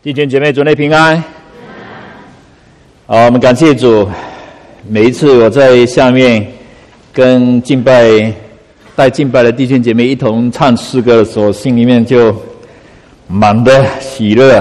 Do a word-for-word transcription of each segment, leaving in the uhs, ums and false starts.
弟兄姐妹，主内平安。好，我们感谢主。每一次我在下面跟敬拜带敬拜的弟兄姐妹一同唱诗歌的时候，心里面就满的喜乐。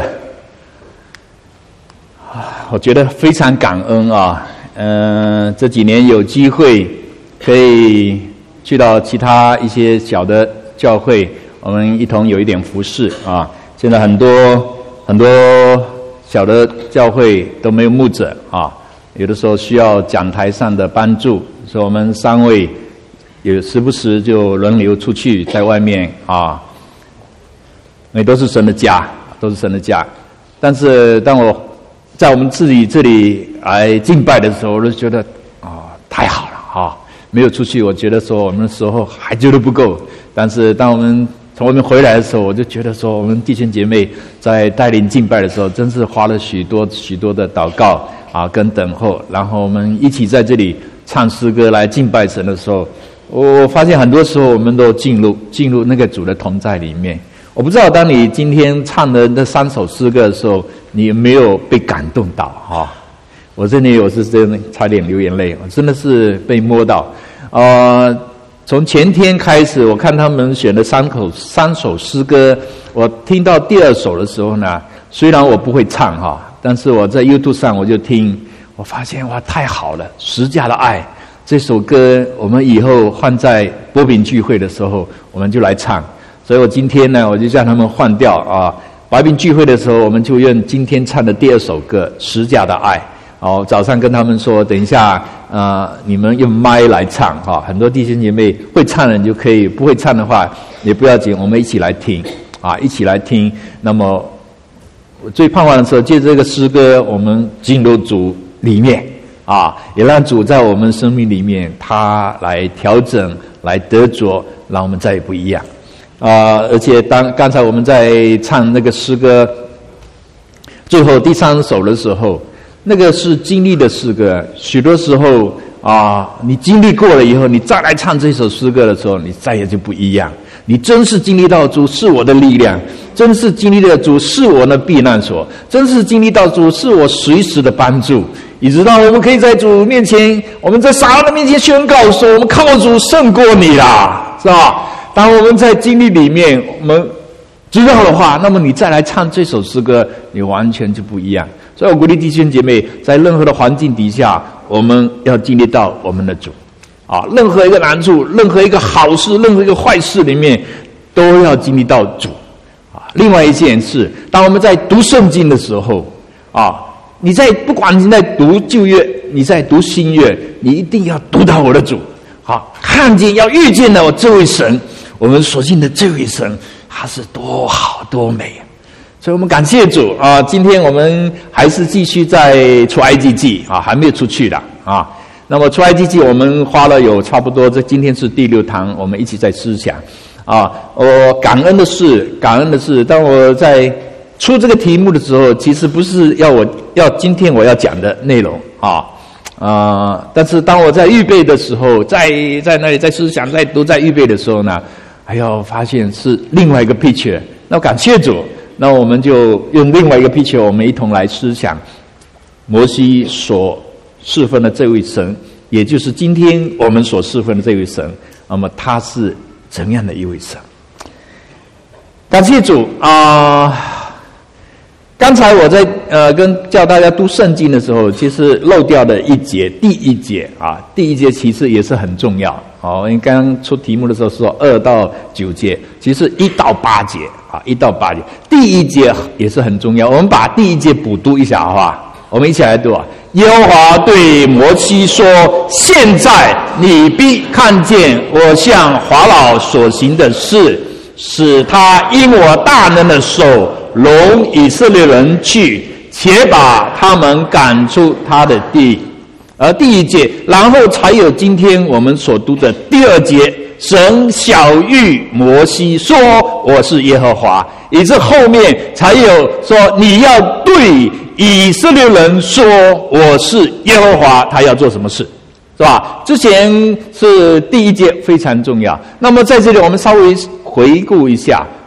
我觉得非常感恩啊。嗯、呃，这几年有机会可以去到其他一些小的教会，我们一同有一点服事啊。现在很多。很多小的教会都没有牧者啊，有的时候需要讲台上的帮助，所以我们三位也时不时就轮流出去在外面啊，因为都是神的家，都是神的家。但是当我在我们自己这里来敬拜的时候，我就觉得啊，太好了啊！没有出去，我觉得说我们的时候还觉得不够。但是当我们从外面回来的时候，我就觉得说，我们弟兄姐妹在带领敬拜的时候，真是花了许多许多的祷告啊，跟等候。然后我们一起在这里唱诗歌来敬拜神的时候，我发现很多时候我们都进入进入那个主的同在里面。我不知道当你今天唱的那三首诗歌的时候，你有没有被感动到啊？我这里我是真的差点流眼泪，我真的是被摸到，呃。从前天开始，我看他们选的三口三首诗歌，我听到第二首的时候呢，虽然我不会唱哈，但是我在 YouTube 上我就听，我发现哇太好了，十架的爱这首歌，我们以后换在波饼聚会的时候，我们就来唱。所以我今天呢，我就叫他们换掉啊，白饼聚会的时候，我们就用今天唱的第二首歌《十架的爱》。好，早上跟他们说，等一下，呃，你们用麦来唱哈。很多弟兄姐妹会唱的你就可以，不会唱的话也不要紧，我们一起来听啊，一起来听。那么，我最盼望的时候，借这个诗歌，我们进入主里面啊，也让主在我们生命里面，他来调整、来得着，让我们再也不一样啊。而且当刚才我们在唱那个诗歌最后第三首的时候。那个是经历的诗歌，许多时候啊，你经历过了以后，你再来唱这首诗歌的时候，你再也就不一样。你真是经历到主是我的力量，真是经历到主是我的避难所，真是经历到主是我随时的帮助。你知道，我们可以在主面前，我们在撒旦的面前宣告说，我们靠主胜过你啦，是吧？当我们在经历里面，我们知道的话，那么你再来唱这首诗歌，你完全就不一样。所以我鼓励弟兄姐妹，在任何的环境底下，我们要经历到我们的主啊，任何一个难处，任何一个好事，任何一个坏事里面，都要经历到主啊。另外一件事，当我们在读圣经的时候啊，你在不管你在读旧约，你在读新约，你一定要读到我的主，好，看见要遇见了我这位神，我们所信的这位神，他是多好多美。所以我们感谢主啊！今天我们还是继续在出埃及记啊，还没有出去的啊。那么出埃及记我们花了有差不多，这今天是第六堂，我们一起在思想啊。我感恩的是，感恩的是，当我在出这个题目的时候，其实不是要我要今天我要讲的内容啊啊！但是当我在预备的时候，在在那里在思想，在都在预备的时候呢，哎呦，发现是另外一个 picture。那感谢主。那我们就用另外一个 picture， 我们一同来思想摩西所侍奉的这位神，也就是今天我们所侍奉的这位神。那么他是怎样的一位神？感谢主啊！刚才我在呃跟教大家读圣经的时候，其实漏掉的一节，第一节啊，第一节其实也是很重要。好，因为刚刚出题目的时候说二到九节，其实一到八节啊，一到八节，第一节也是很重要。我们把第一节补读一下，好不好？我们一起来读啊。耶和华对摩西说：“现在你必看见我向法老所行的事，使他因我大能的手容以色列人去，且把他们赶出他的地。”而第一节，然后才有今天我们所读的第二节，神晓谕摩西说：“我是耶和华。”以致后面才有说你要对以色列人说：“我是耶和华。”他要做什么事，是吧？之前是第一节非常重要。那么在这里我们稍微回顾一下，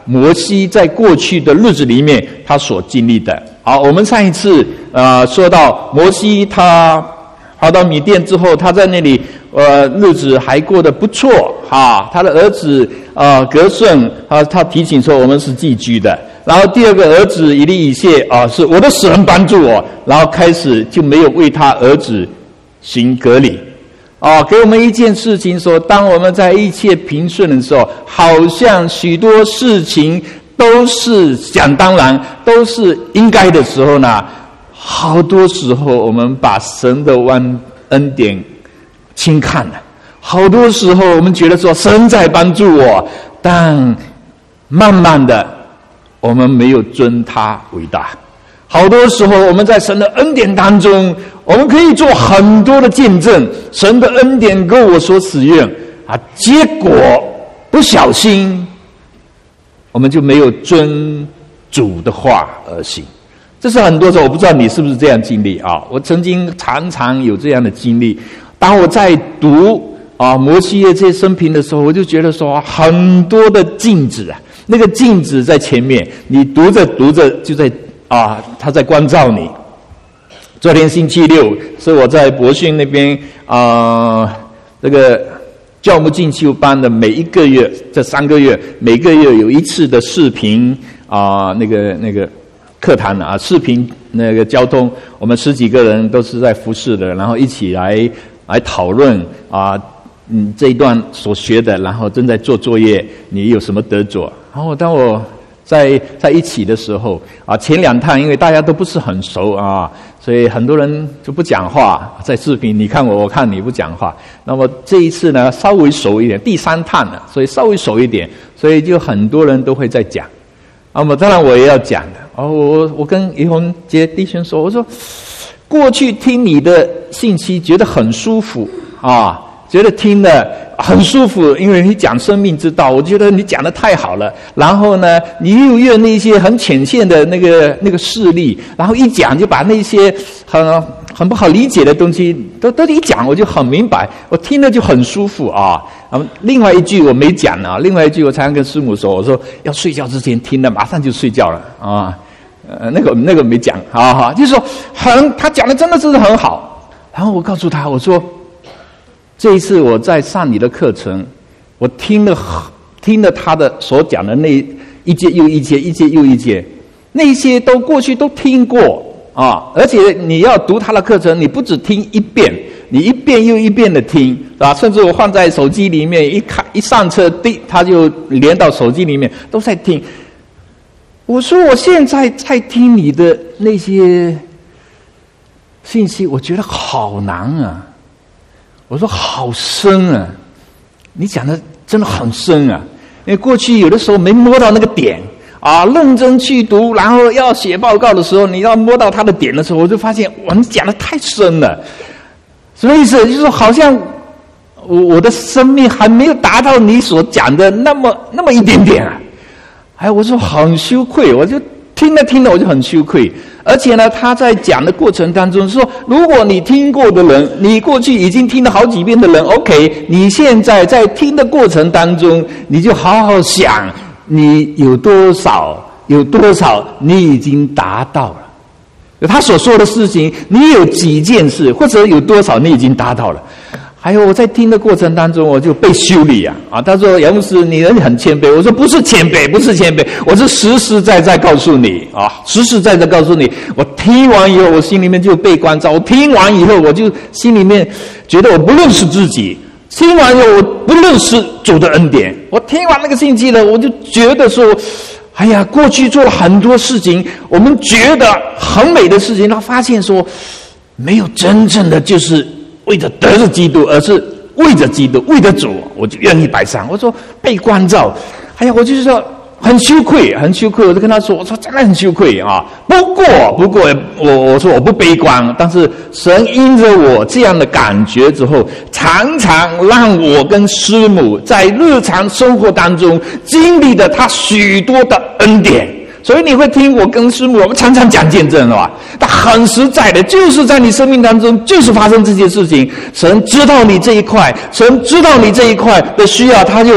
摩西在过去的日子里面他所经历的。好，我们上一次呃说到摩西他跑到米甸之后，他在那里呃日子还过得不错哈，他的儿子呃革顺啊，他提醒说我们是寄居的。然后第二个儿子以利以谢啊，是我的神帮助我，然后开始就没有为他儿子行割礼。哦，给我们一件事情说，当我们在一切平顺的时候，好像许多事情都是想当然，都是应该的时候呢，好多时候我们把神的恩恩典轻看了。好多时候我们觉得说神在帮助我，但慢慢的我们没有尊他为大。好多时候我们在神的恩典当中，我们可以做很多的见证，神的恩典够我所使用啊，结果不小心我们就没有遵主的话而行。这是很多时候，我不知道你是不是这样经历啊？我曾经常常有这样的经历。当我在读啊摩西的这些生平的时候，我就觉得说很多的镜子啊，那个镜子在前面，你读着读着就在啊，他在关照你。昨天星期六是我在博训那边啊、呃，这个教牧进修班的每一个月，这三个月每个月有一次的视频啊、呃，那个那个课堂啊，视频那个交通，我们十几个人都是在服侍的，然后一起来来讨论啊，嗯，这一段所学的，然后正在做作业，你有什么得着？然后当我在在一起的时候啊，前两趟因为大家都不是很熟啊，所以很多人就不讲话，在视频你看我，我看你不讲话。那么这一次呢，稍微熟一点，第三趟了，所以稍微熟一点，所以就很多人都会在讲。那么当然我也要讲的。哦，我我跟于洪杰弟兄说，我说过去听你的信息觉得很舒服啊。觉得听了很舒服，因为你讲生命之道，我觉得你讲得太好了。然后呢，你又用那些很浅显的那个那个事例，然后一讲就把那些很很不好理解的东西都都一讲，我就很明白，我听了就很舒服啊。然后另外一句我没讲啊，另外一句我常常跟师母说，我说要睡觉之前听了，马上就睡觉了啊。呃，那个那个没讲，好好，就是说很他讲的真的是很好。然后我告诉他，我说。这一次我在上你的课程，我听了听了他的所讲的那一节又一节，一节又一节，那些都过去都听过啊！而且你要读他的课程，你不只听一遍，你一遍又一遍的听，是吧？甚至我放在手机里面，一看一上车，滴，他就连到手机里面，都在听。我说我现在在听你的那些信息，我觉得好难啊！我说好深啊，你讲的真的很深啊，因为过去有的时候没摸到那个点啊，认真去读，然后要写报告的时候，你要摸到他的点的时候，我就发现哇，你讲的太深了。什么意思？就是说好像我我的生命还没有达到你所讲的那么那么一点点啊。哎，我说很羞愧，我就听了听了我就很羞愧。而且呢，他在讲的过程当中说，如果你听过的人，你过去已经听了好几遍的人 OK， 你现在在听的过程当中，你就好好想你有多少有多少你已经达到了，他所说的事情你有几件事，或者有多少你已经达到了。还有我在听的过程当中，我就被修理啊！啊，他说杨牧师，你人很谦卑。我说不是谦卑，不是谦卑，我是实实在在告诉你啊，实实在在告诉你。我听完以后，我心里面就被关照。我听完以后，我就心里面觉得我不认识自己。听完以后，我不认识主的恩典。我听完那个信息了，我就觉得说，哎呀，过去做了很多事情，我们觉得很美的事情，他发现说，没有真正的就是。为着得着基督，而是为着基督，为着主，我就愿意摆上。我说被关照，哎呀，我就是说很羞愧，很羞愧。我就跟他说，我说真的很羞愧啊。不过，不过我我说我不悲观，但是神因着我这样的感觉之后，常常让我跟师母在日常生活当中经历了他许多的恩典。所以你会听我跟师母，我们常常讲见证了吧？但很实在的，就是在你生命当中，就是发生这件事情。神知道你这一块，神知道你这一块的需要，他就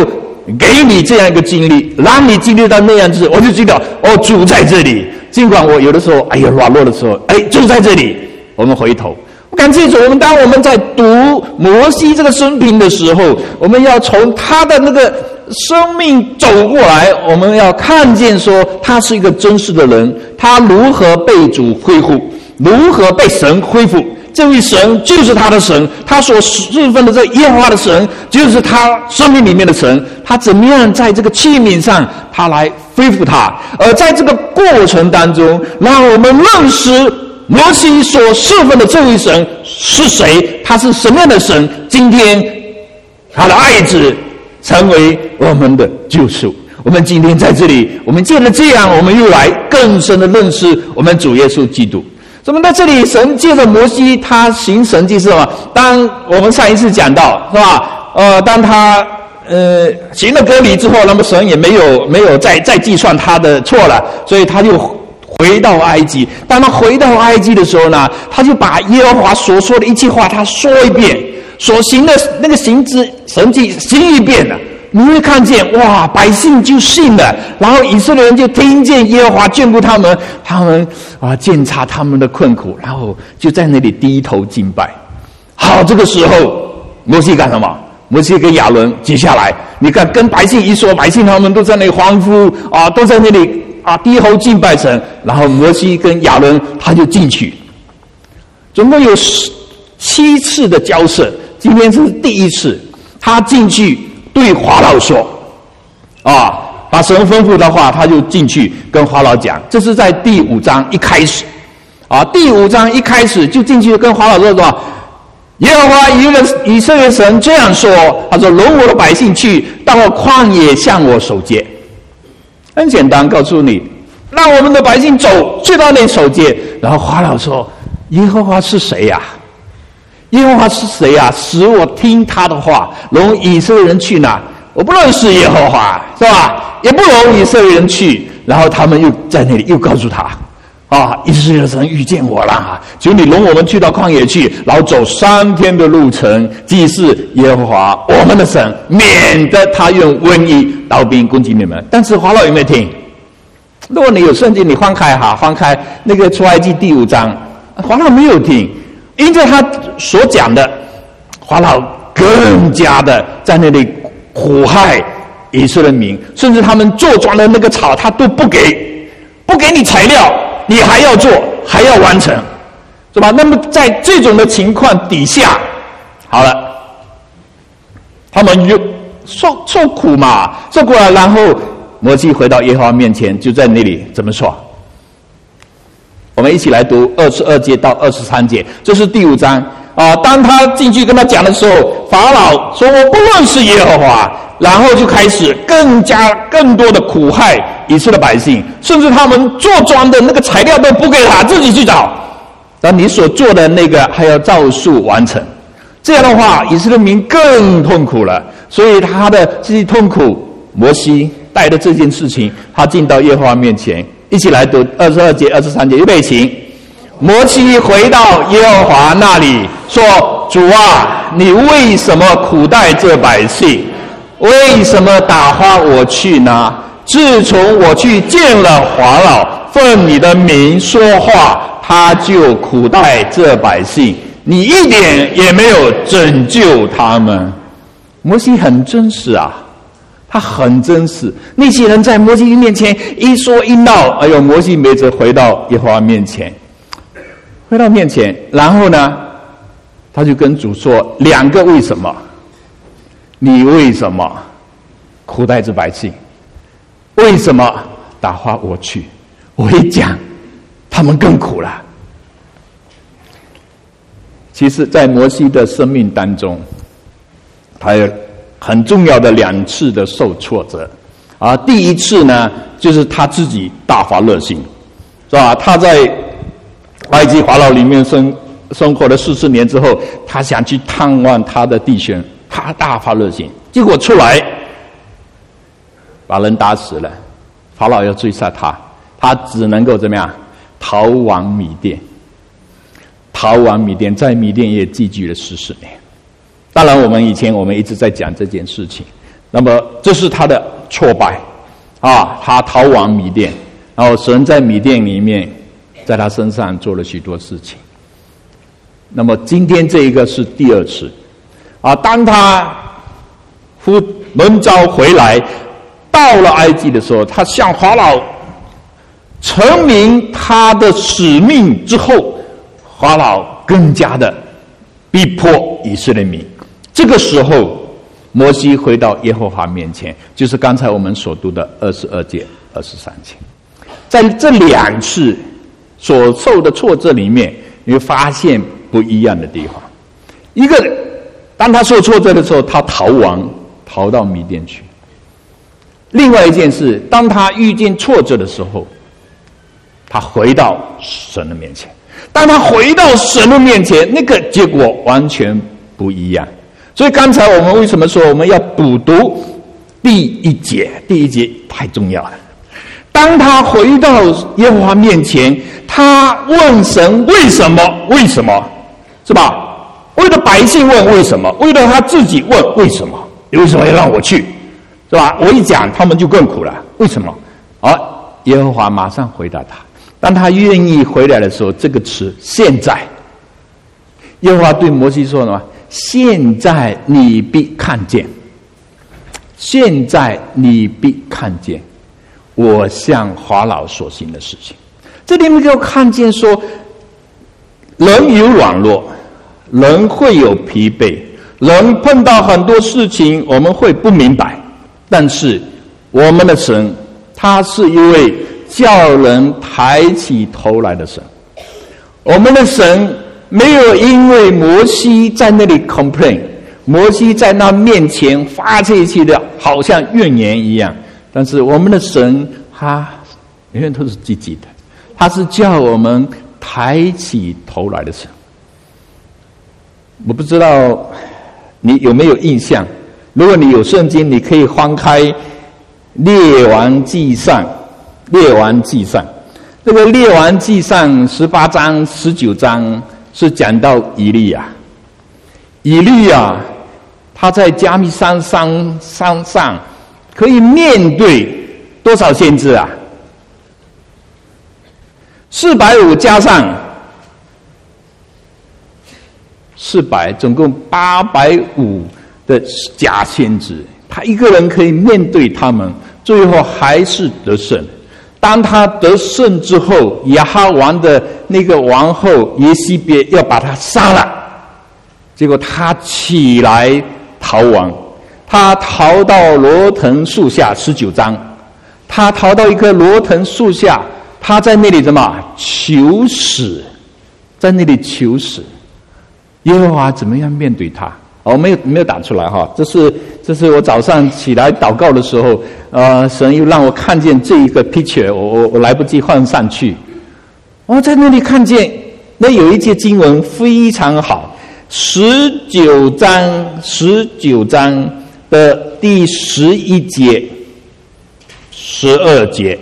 给你这样一个经历，让你经历到那样子，我就知道哦，主在这里。尽管我有的时候哎呀软弱的时候，哎，主在这里。我们回头，我感谢主。我们当我们在读摩西这个生平的时候，我们要从他的那个生命走过来，我们要看见说他是一个真实的人，他如何被主恢复，如何被神恢复。这位神就是他的神，他所侍奉的这耶和华的神就是他生命里面的神，他怎么样在这个器皿上他来恢复他。而在这个过程当中，让我们认识摩西所侍奉的这位神是谁，他是什么样的神。今天他的爱子成为我们的救赎。我们今天在这里，我们见了这样，我们又来更深的认识我们主耶稣基督。那么在这里，神借着摩西他行神迹是什么？当我们上一次讲到是吧？呃，当他呃行了割礼之后，那么神也没有没有再再计算他的错了，所以他就回到埃及。当他回到埃及的时候呢，他就把耶和华所说的一切话他说一遍，所行的那个行之神迹行一遍了。你会看见哇，百姓就信了，然后以色列人就听见耶和华眷顾他们，他们啊鉴察他们的困苦，然后就在那里低头敬拜。好，这个时候摩西干什么？摩西跟亚伦接下来，你看跟百姓一说，百姓他们都在那里欢呼啊，都在那里啊低头敬拜神。然后摩西跟亚伦他就进去，总共有七次的交涉，今天是第一次，他进去。对法老说啊，把神吩咐的话，他就进去跟法老讲。这是在第五章一开始啊，第五章一开始就进去跟法老说什么？耶和华以色列神这样说，他说：容我的百姓去到旷野向我守节。很简单，告诉你，让我们的百姓走去到那守节。然后法老说：耶和华是谁呀、啊？耶和华是谁啊？使我听他的话，容以色列人去哪？我不认识耶和华，是吧？也不容以色列人去。然后他们又在那里又告诉他：啊，以色列人遇见我了，求你容我们去到旷野去，然后走三天的路程，祭祀耶和华我们的神，免得他用瘟疫、刀兵攻击你们。但是法老有没有听？如果你有圣经，你翻开哈，翻开那个出埃及第五章，法老没有听。因着他所讲的，法老更加的在那里苦害以色列民，甚至他们做庄的那个草他都不给，不给你材料，你还要做，还要完成，是吧？那么在这种的情况底下，好了，他们就受受苦嘛，受苦了，然后摩西回到耶和华面前，就在那里怎么说？我们一起来读二十二节到二十三节，这是第五章啊。当他进去跟他讲的时候，法老说：“我不认识耶和华。”然后就开始更加更多的苦害以色列百姓，甚至他们做庄的那个材料都不给他，自己去找。那你所做的那个还要照数完成，这样的话，以色列民更痛苦了。所以他的这些痛苦，摩西带着这件事情，他进到耶和华面前。一起来读二十二节、二十三节，预备起。摩西回到耶和华那里，说：“主啊，你为什么苦待这百姓？为什么打发我去呢？自从我去见了法老，奉你的名说话，他就苦待这百姓，你一点也没有拯救他们。”摩西很真实啊。他很真实，那些人在摩西面前一说一闹，哎呦，摩西没辙回到耶和华面前，回到面前，然后呢，他就跟主说两个为什么？你为什么苦待这百姓？为什么打发我去？我一讲，他们更苦了。其实，在摩西的生命当中，他有很重要的两次的受挫折啊，第一次呢，就是他自己大发热心，是吧？他在埃及法老里面生生活了四十年之后，他想去探望他的弟兄，他大发热心，结果出来把人打死了，法老要追杀他，他只能够怎么样？逃往米甸，逃往米甸，在米甸也寄居了四十年。当然，我们以前我们一直在讲这件事情， 那么这是他的挫败啊，他逃往米甸，然后神在米甸里面在他身上做了许多事情。那么今天这一个是第二次啊，当他呼蒙召回来到了埃及的时候，他向法老成明他的使命之后，法老更加的逼迫以色列民。这个时候摩西回到耶和华面前，就是刚才我们所读的二十二节二十三节。在这两次所受的挫折里面，你会发现不一样的地方。一个，当他受挫折的时候，他逃亡逃到米甸去。另外一件事，当他遇见挫折的时候，他回到神的面前。当他回到神的面前，那个结果完全不一样。所以刚才我们为什么说我们要补读第一节？第一节太重要了。当他回到耶和华面前，他问神为什么？为什么？是吧？为了百姓问为什么？为了他自己问为什么？你为什么要让我去？是吧？我一讲，他们就更苦了。为什么？而耶和华马上回答他。当他愿意回来的时候，这个词现在，耶和华对摩西说什么？现在你必看见，现在你必看见我向法老所行的事情。这里面就看见说，人有软弱，人会有疲惫，人碰到很多事情我们会不明白，但是我们的神他是一位叫人抬起头来的神。我们的神没有因为摩西在那里 complain， 摩西在那面前发泄气的好像怨言一样，但是我们的神他永远都是积极的，他是叫我们抬起头来的神。我不知道你有没有印象，如果你有圣经，你可以翻开列王纪上，列王纪上，这个列王纪上十八章十九章是讲到以利亚。以利亚他在加密山山山上可以面对多少先知啊？四百五加上四百，总共八百五的假先知，他一个人可以面对他们，最后还是得胜。当他得胜之后，亚哈王的那个王后耶西别要把他杀了，结果他起来逃亡，他逃到罗藤树下，十九章，他逃到一棵罗藤树下，他在那里怎么求死，在那里求死。耶和华怎么样面对他？我、哦、没有没有打出来哈，这是这是我早上起来祷告的时候，呃，神又让我看见这一个 picture， 我我我来不及换上去。我在那里看见，那有一节经文非常好，十九章十九章的第十一节、十二节，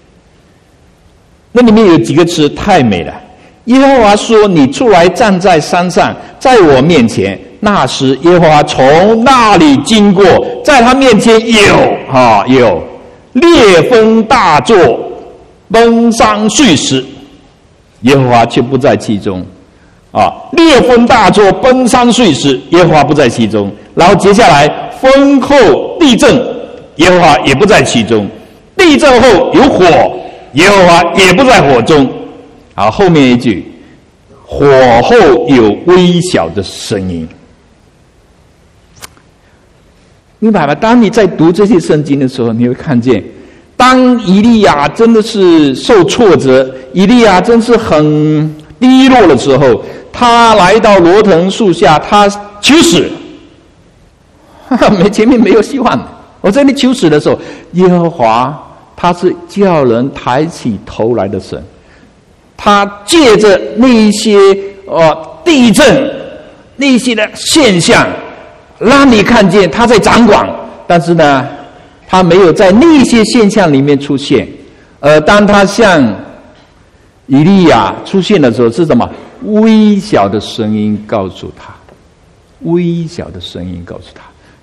那里面有几个词太美了。耶和华说：“你出来站在山上，在我面前。”那时耶和华从那里经过，在他面前有啊有烈风大作，崩山碎石，耶和华却不在其中。啊，烈风大作，崩山碎石，耶和华不在其中。然后接下来风后地震，耶和华也不在其中。地震后有火，耶和华也不在火中。好，后面一句，火后有微小的声音。明白吧？当你在读这些圣经的时候，你会看见，当以利亚真的是受挫折，以利亚真是很低落的时候，他来到罗藤树下，他求死，没前面没有希望。我在那求死的时候，耶和华他是叫人抬起头来的神，他借着那一些呃地震那一些的现象，让你看见他在掌管，但是呢，他没有在那些现象里面出现。而当他向以利亚出现的时候，是什么？微小的声音告诉他，微小的声音告诉他，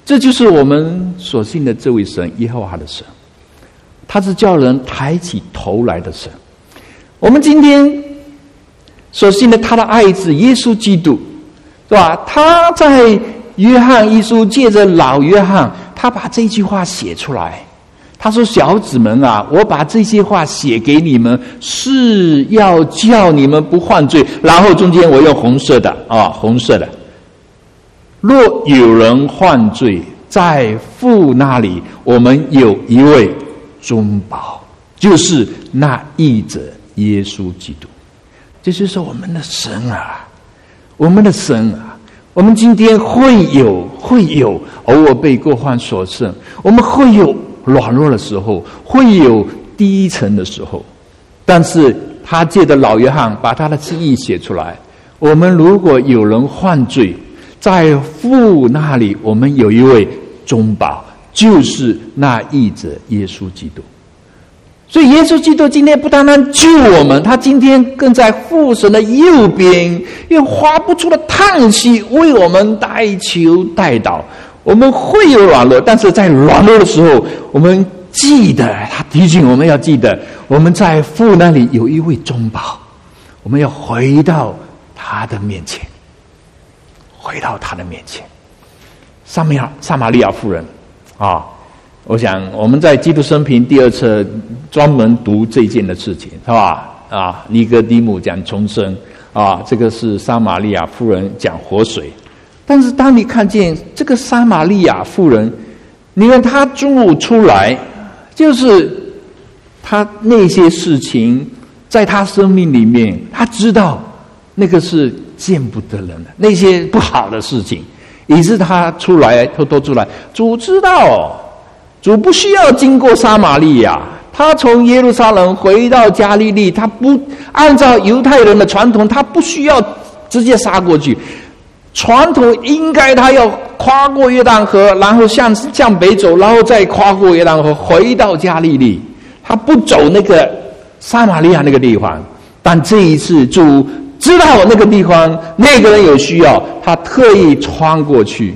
这就是我们所信的这位神，耶和华的神，他是叫人抬起头来的神。我们今天所信的他的爱子耶稣基督，对吧？他在约翰一书借着老约翰，他把这句话写出来。他说：“小子们啊，我把这些话写给你们，是要叫你们不犯罪。”然后中间我用红色的啊，红色的。若有人犯罪，在父那里，我们有一位中保，就是那义者耶稣基督。这就是我们的神啊，我们的神啊。我们今天会有会有偶尔被过犯所胜，我们会有软弱的时候，会有低沉的时候，但是他借着老约翰把他的心意写出来。我们如果有人犯罪，在父那里，我们有一位中保，就是那义者耶稣基督。所以耶稣基督今天不单单救我们，他今天更在父神的右边，用发不出的叹息为我们代求代祷。我们会有软弱，但是在软弱的时候，我们记得，他提醒我们要记得，我们在父那里有一位中保，我们要回到他的面前，回到他的面前。撒玛撒玛利亚妇人啊，我想我们在基督生平第二册专门读这件的事情，是吧？啊，尼哥底母讲重生啊，这个是撒玛利亚妇人讲活水。但是当你看见这个撒玛利亚妇人，你看她中午出来，就是她那些事情在她生命里面，她知道那个是见不得人的，那些不好的事情，以致她出来偷偷出来。主知道，主不需要经过撒玛利亚，他从耶路撒冷回到加利利，他不按照犹太人的传统，他不需要直接杀过去。传统应该他要跨过约旦河，然后向向北走，然后再跨过约旦河回到加利利。他不走那个撒玛利亚那个地方，但这一次主知道那个地方那个人有需要，他特意穿过去，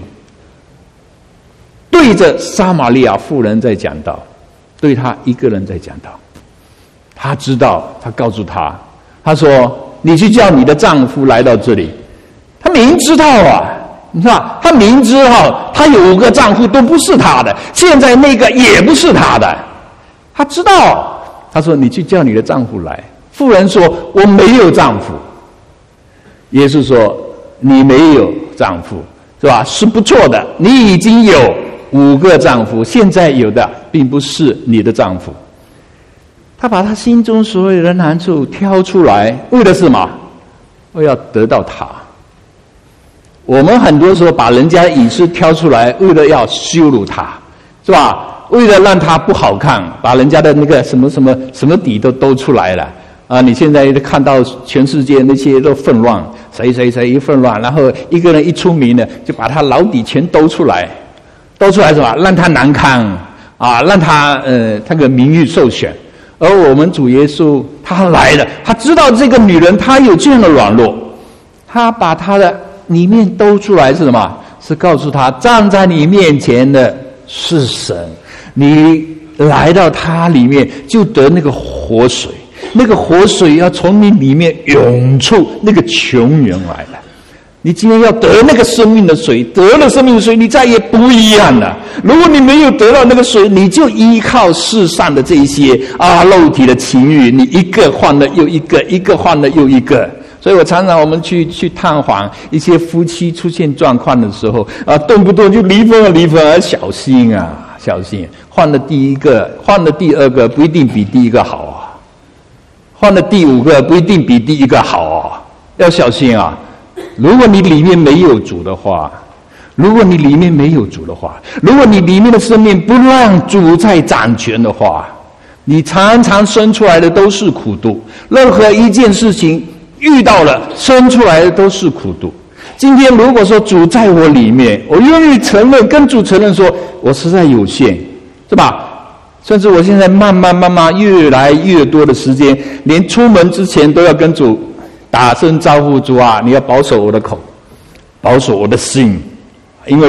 对着撒玛利亚妇人在讲道，对他一个人在讲道。他知道，他告诉他，他说：“你去叫你的丈夫来到这里。”他明知道啊，你知道，他明知道他有五个丈夫都不是他的，现在那个也不是他的，他知道。他说：“你去叫你的丈夫来。”妇人说：“我没有丈夫。”耶稣说：“你没有丈夫，是吧？是不错的，你已经有五个丈夫，现在有的并不是你的丈夫。”他把他心中所有的难处挑出来，为的是什么？为要得到他。我们很多时候把人家的隐私挑出来，为了要羞辱他，是吧？为了让他不好看，把人家的那个什么什么什么底都都出来了啊！你现在看到全世界那些都混乱，谁谁谁一混乱，然后一个人一出名了，就把他老底全兜出来，兜出来什么？让他难堪啊，让他呃他的名誉受损。而我们主耶稣他来了，他知道这个女人她有这样的软弱，他把她的里面兜出来是什么？是告诉他，站在你面前的是神，你来到他里面就得那个活水，那个活水要从你里面涌出那个泉源来了。你今天要得那个生命的水，得了生命的水，你再也不一样了。如果你没有得到那个水，你就依靠世上的这一些啊肉体的情欲，你一个换了又一个，一个换了又一个。所以我常常我们去去探访一些夫妻出现状况的时候啊，动不动就离婚了，离婚了，小心啊，小心！换了第一个，换了第二个，不一定比第一个好啊；换了第五个，不一定比第一个好啊，要小心啊！如果你里面没有主的话，如果你里面没有主的话，如果你里面的生命不让主在掌权的话，你常常生出来的都是苦毒，任何一件事情遇到了，生出来的都是苦毒。今天如果说主在我里面，我愿意承认，跟主承认说我实在有限，是吧？甚至我现在慢慢慢慢越来越多的时间，连出门之前都要跟主打声招呼，主啊，你要保守我的口，保守我的心，因为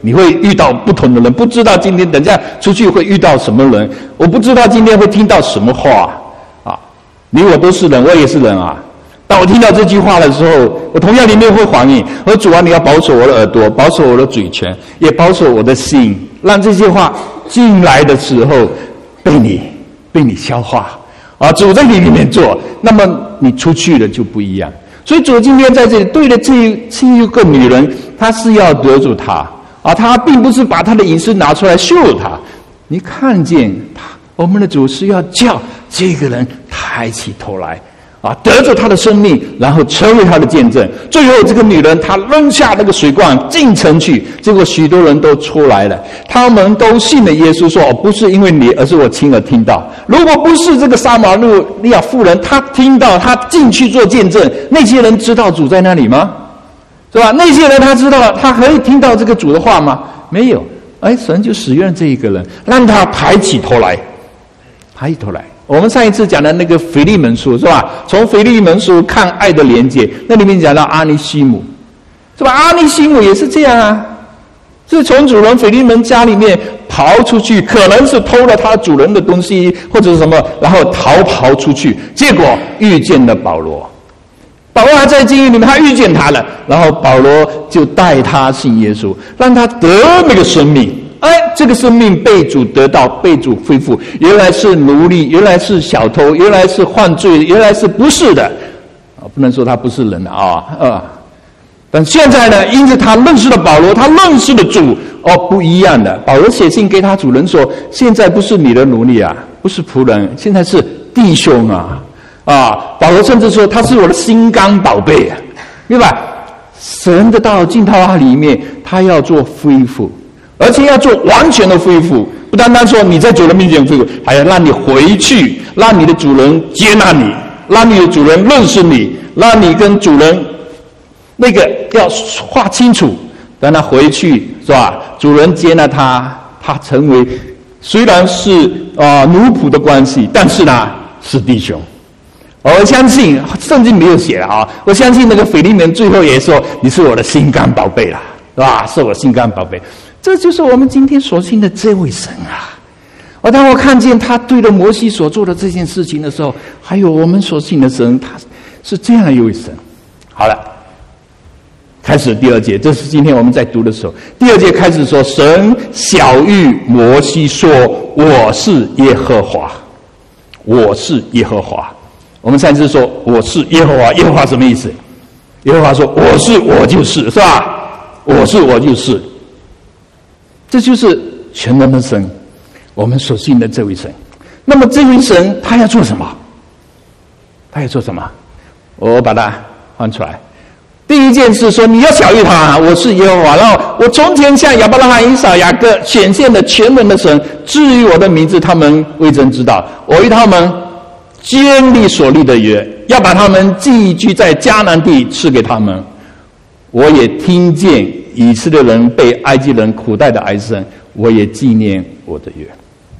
你会遇到不同的人，不知道今天等下出去会遇到什么人，我不知道今天会听到什么话啊！你我都是人，我也是人啊。当我听到这句话的时候，我同样里面会反应：我说主啊，你要保守我的耳朵，保守我的嘴唇，也保守我的心，让这些话进来的时候被你被你消化啊！主在你里面做，那么你出去了就不一样。所以主今天在这里对着这这一个女人，她是要得住她啊，她并不是把她的隐私拿出来秀她。你看见她，我们的主是要叫这个人抬起头来。啊，得着他的生命，然后成为他的见证。最后，这个女人她扔下那个水罐进城去，结果许多人都出来了，他们都信了耶稣，说：“哦，不是因为你，而是我亲耳听到。”如果不是这个撒玛利亚妇人，她听到，她进去做见证，那些人知道主在那里吗？是吧？那些人他知道，他可以听到这个主的话吗？没有。哎，神就使用这一个人，让他抬起头来，抬起头来。我们上一次讲的那个腓利门书是吧？从腓利门书看爱的连结，那里面讲到阿尼西姆，是吧？阿尼西姆也是这样啊，是从主人腓利门家里面跑出去，可能是偷了他主人的东西或者是什么，然后逃跑出去，结果遇见了保罗。保罗还在监狱里面，他遇见他了，然后保罗就带他信耶稣，让他得那个生命。哎，这个生命被主得到，被主恢复。原来是奴隶，原来是小偷，原来是犯罪，原来是不是的啊？不能说他不是人啊啊！但现在呢，因为他认识了保罗，他认识了主，哦，不一样的。保罗写信给他主人说：“现在不是你的奴隶啊，不是仆人，现在是弟兄啊！”啊，保罗甚至说他是我的心肝宝贝啊，明白？神的道进到他里面，他要做恢复。而且要做完全的恢复，不单单说你在主人面前恢复，还要让你回去，让你的主人接纳你，让你的主人认识你，让你跟主人那个要划清楚，让他回去是吧？主人接纳他，他成为虽然是啊、呃、奴仆的关系，但是呢是弟兄。我相信圣经没有写啊，我相信那个腓利门最后也说：“你是我的心肝宝贝啦，是吧？是我心肝宝贝。”这就是我们今天所信的这位神啊！而当我看见他对着摩西所做的这件事情的时候，还有我们所信的神，他是这样的一位神。好了，开始第二节，这是今天我们在读的时候，第二节开始说：“神晓谕摩西说，我是耶和华，我是耶和华。”我们上次说我是耶和华，耶和华什么意思？耶和华说：“我是，我就是，是吧？我是，我就是。”这就是全能的神，我们所信的这位神。那么这位神他要做什么？他要做什么？我把它翻出来。第一件事说，你要晓谕他，我是耶和华。然后我从前向亚伯拉罕、以撒、雅各显现的全能的神，至于我的名字，他们未曾知道。我与他们坚立所立的约，要把他们寄居在迦南地赐给他们。我也听见以色列人被埃及人苦待的哀声，我也纪念我的约。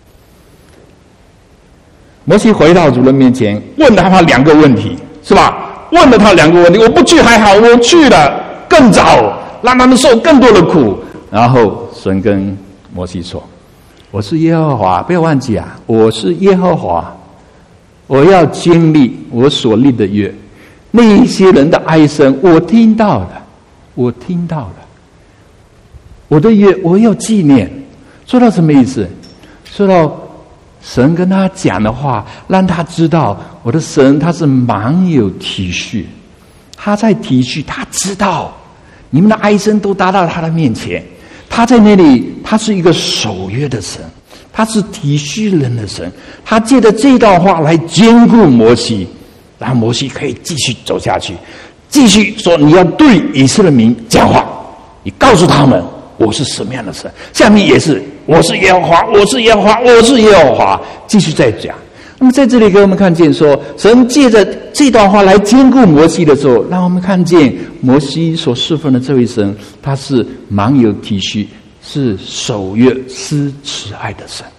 摩西回到主人面前，问了他两个问题，是吧？问了他两个问题，我不去还好，我去了更糟，让他们受更多的苦。然后神跟摩西说：“我是耶和华，不要忘记啊，我是耶和华，我要坚立我所立的约。那一些人的哀声，我听到了。”我听到了，我的约我要纪念。说到什么意思？说到神跟他讲的话，让他知道我的神他是蛮有体恤，他在体恤，他知道你们的哀声都达到他的面前，他在那里，他是一个守约的神，他是体恤人的神，他借着这段话来兼顾摩西，然后摩西可以继续走下去。继续说，你要对以色列民讲话，你告诉他们我是什么样的神。下面也是，我是耶和华，我是耶和华，我是耶和华。继续再讲。那么在这里给我们看见说，神借着这段话来兼顾摩西的时候，让我们看见摩西所侍奉的这位神，他是蛮有体恤，是守约施慈爱的神。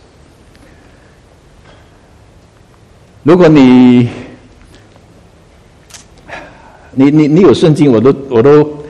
如果你你你你有圣经，我都我都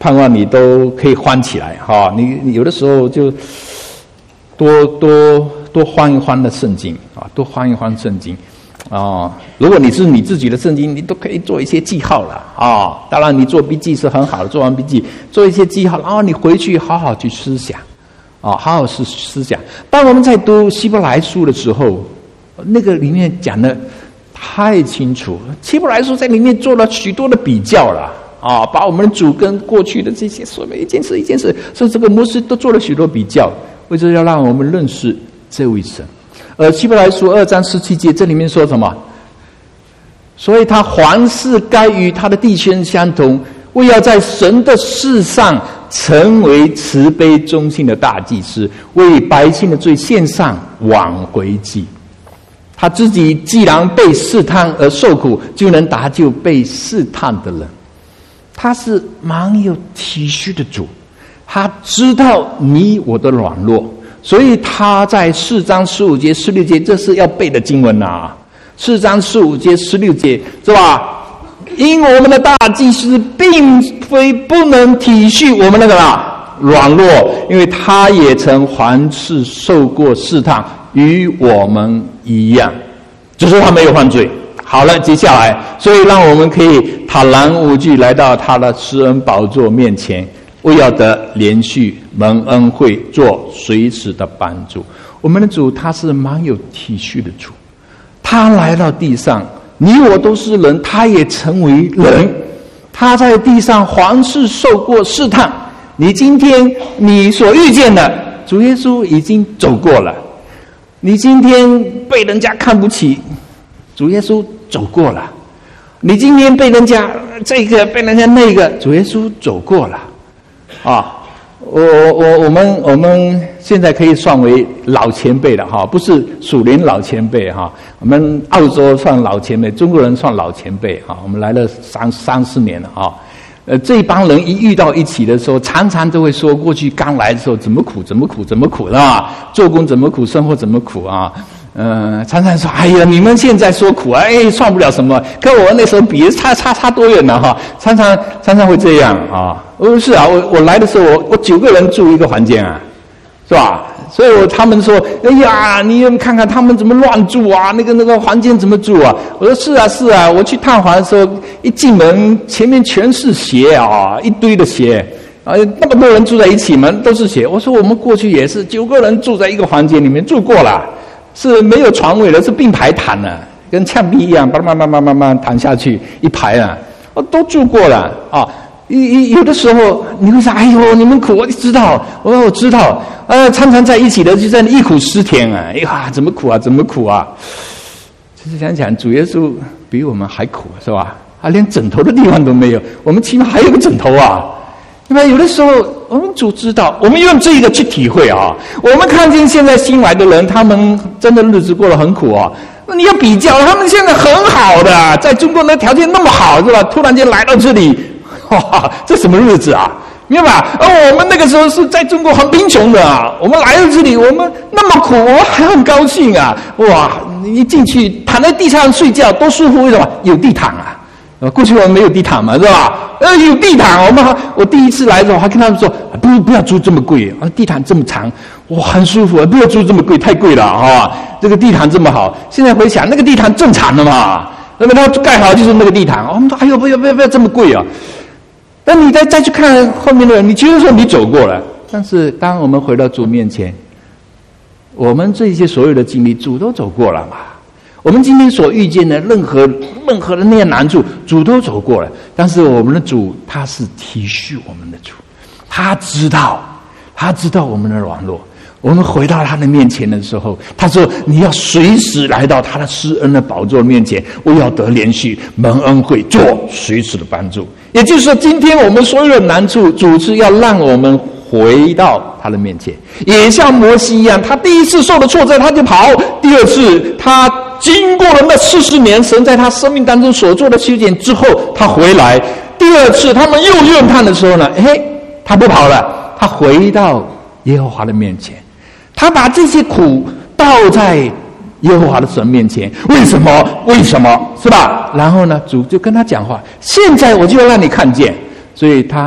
盼望你都可以欢起来哈、哦！你, 你有的时候就多多多翻一翻的圣经啊，多翻一翻圣经啊、哦。如果你是你自己的圣经，你都可以做一些记号了啊、哦。当然，你做笔记是很好的，做完笔记做一些记号，然后你回去好好去思想啊、哦，好好思思想。当我们在读希伯来书的时候，那个里面讲的太清楚，希伯来书在里面做了许多的比较了。啊，把我们的主跟过去的这些所谓一件事一件事，甚至这个模式都做了许多比较，为了要让我们认识这位神。而希伯来书二章十七节这里面说什么？所以他凡事该与他的弟兄相同，为要在神的事上成为慈悲忠信的大祭司，为百姓的罪献上挽回祭。他自己既然被试探而受苦，就能搭救被试探的人。他是蛮有体恤的主，他知道你我的软弱，所以他在四章十五节、十六节，这是要背的经文啊。四章十五节、十六节是吧？因我们的大祭司并非不能体恤我们那个啦软弱，因为他也曾凡事受过试探，与我们一样，只是他没有犯罪。好了，接下来，所以让我们可以坦然无惧来到他的施恩宝座面前，为要得连续蒙恩惠，做随时的帮助。我们的主他是蛮有体恤的主，他来到地上，你我都是人，他也成为人，他在地上凡事受过试探。你今天你所遇见的主耶稣已经走过了，你今天被人家看不起，主耶稣走过了，你今天被人家这个被人家那个，主耶稣走过了啊！我我我们我们现在可以算为老前辈了哈，不是属灵老前辈哈，我们澳洲算老前辈，中国人算老前辈哈，我们来了三三四年了哈。呃，这帮人一遇到一起的时候，常常都会说过去刚来的时候怎么苦怎么苦怎么苦啊，做工怎么苦，生活怎么苦啊。呃，常常说，哎呀，你们现在说苦，哎，算不了什么，跟我那时候比，差差差多远了哈！常常常常会这样啊。哦，是啊，我我来的时候，我我九个人住一个房间啊，是吧？所以我他们说，哎呀，你们看看他们怎么乱住啊，那个那个房间怎么住啊？我说是啊是啊，我去探访的时候，一进门前面全是鞋啊，一堆的鞋。啊，那么多人住在一起嘛，都是鞋。我说我们过去也是九个人住在一个房间里面住过了。是没有床位的，是并排躺的，跟墙壁一样，慢慢慢慢慢慢躺下去一排啊，我都住过了啊。有有的时候你会说，哎呦，你们苦，我知道，我说我知道，呃，常常在一起的就在那忆苦思甜啊，哎呀，怎么苦啊，怎么苦啊？其实想想，主耶稣比我们还苦，是吧？他连枕头的地方都没有，我们起码还有个枕头啊。对吧？有的时候我们主知道，我们用这个去体会啊。我们看见现在新来的人，他们真的日子过得很苦啊。那你要比较，他们现在很好的，在中国的条件那么好，是吧？突然间来到这里，哇，这什么日子啊？明白吧？而我们那个时候是在中国很贫穷的啊，我们来到这里，我们那么苦，我们还很高兴啊！哇，你一进去躺在地上睡觉多舒服，为什么？有地毯啊。过去我们没有地毯嘛，是吧？呃，有地毯，我们还我第一次来的时候还跟他们说，不不要租这么贵啊，地毯这么长，哇，很舒服，不要租这么贵，太贵了啊！这个地毯这么好，现在回想那个地毯正常的嘛，那么它盖好就是那个地毯，我们说哎呦不要不要不要这么贵啊！那你再再去看后面的人，你觉得说你走过了，但是当我们回到主面前，我们这些所有的经历，主都走过了嘛。我们今天所遇见的任何任何的那些难处，主都走过了。但是我们的主他是体恤我们的主，他知道，他知道我们的软弱。我们回到他的面前的时候，他说：“你要随时来到他的施恩的宝座面前，我要得连续蒙恩惠，做随时的帮助。”也就是说，今天我们所有的难处，主是要让我们回到他的面前，也像摩西一样，他第一次受了挫折他就跑，第二次他经过了那四十年神在他生命当中所做的修剪之后，他回来，第二次他们又怨叹的时候呢，哎，他不跑了，他回到耶和华的面前，他把这些苦倒在耶和华的神面前，为什么？为什么？是吧？然后呢，主就跟他讲话，现在我就要让你看见，所以他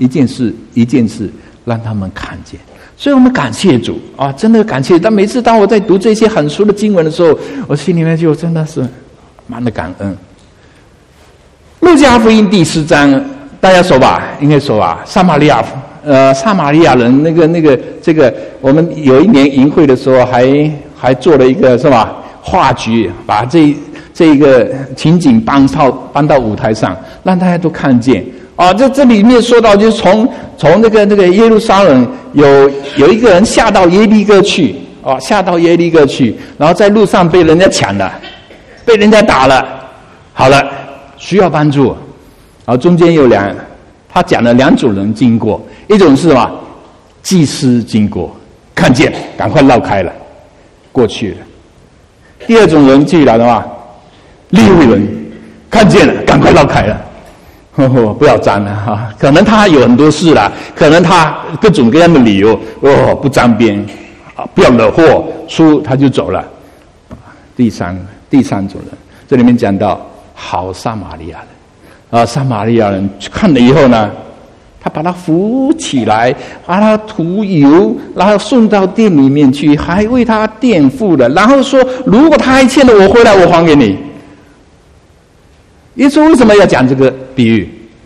一件事一件事让他们看见。所以我们感谢主啊，真的感谢。但每次当我在读这些很熟的经文的时候，我心里面就真的是满了感恩。路加福音第四章大家熟吧？应该熟吧？撒玛利亚呃，撒玛利亚人那个那个这个，我们有一年营会的时候还还做了一个是吧话剧，把这这个情景搬到搬到舞台上，让大家都看见。啊，这这里面说到，就是从从那个那个耶路撒冷有有一个人下到耶利哥去，啊，下到耶利哥去，然后在路上被人家抢了，被人家打了，好了，需要帮助，然后中间有两，他讲了两种人经过，一种是什么？祭司经过，看见，赶快绕开了，过去了。第二种人进来的话，利未人看见了，赶快绕开了。呵呵，不要沾了哈、啊！可能他有很多事啦，可能他各种各样的理由哦，不沾边啊，不要惹祸，出他就走了。第三第三种人，这里面讲到好撒玛利亚人啊，撒玛利亚人看了以后呢，他把他扶起来，把他涂油，然后送到店里面去，还为他垫付了，然后说如果他还欠了我回来，我还给你。耶稣为什么要讲这个比喻？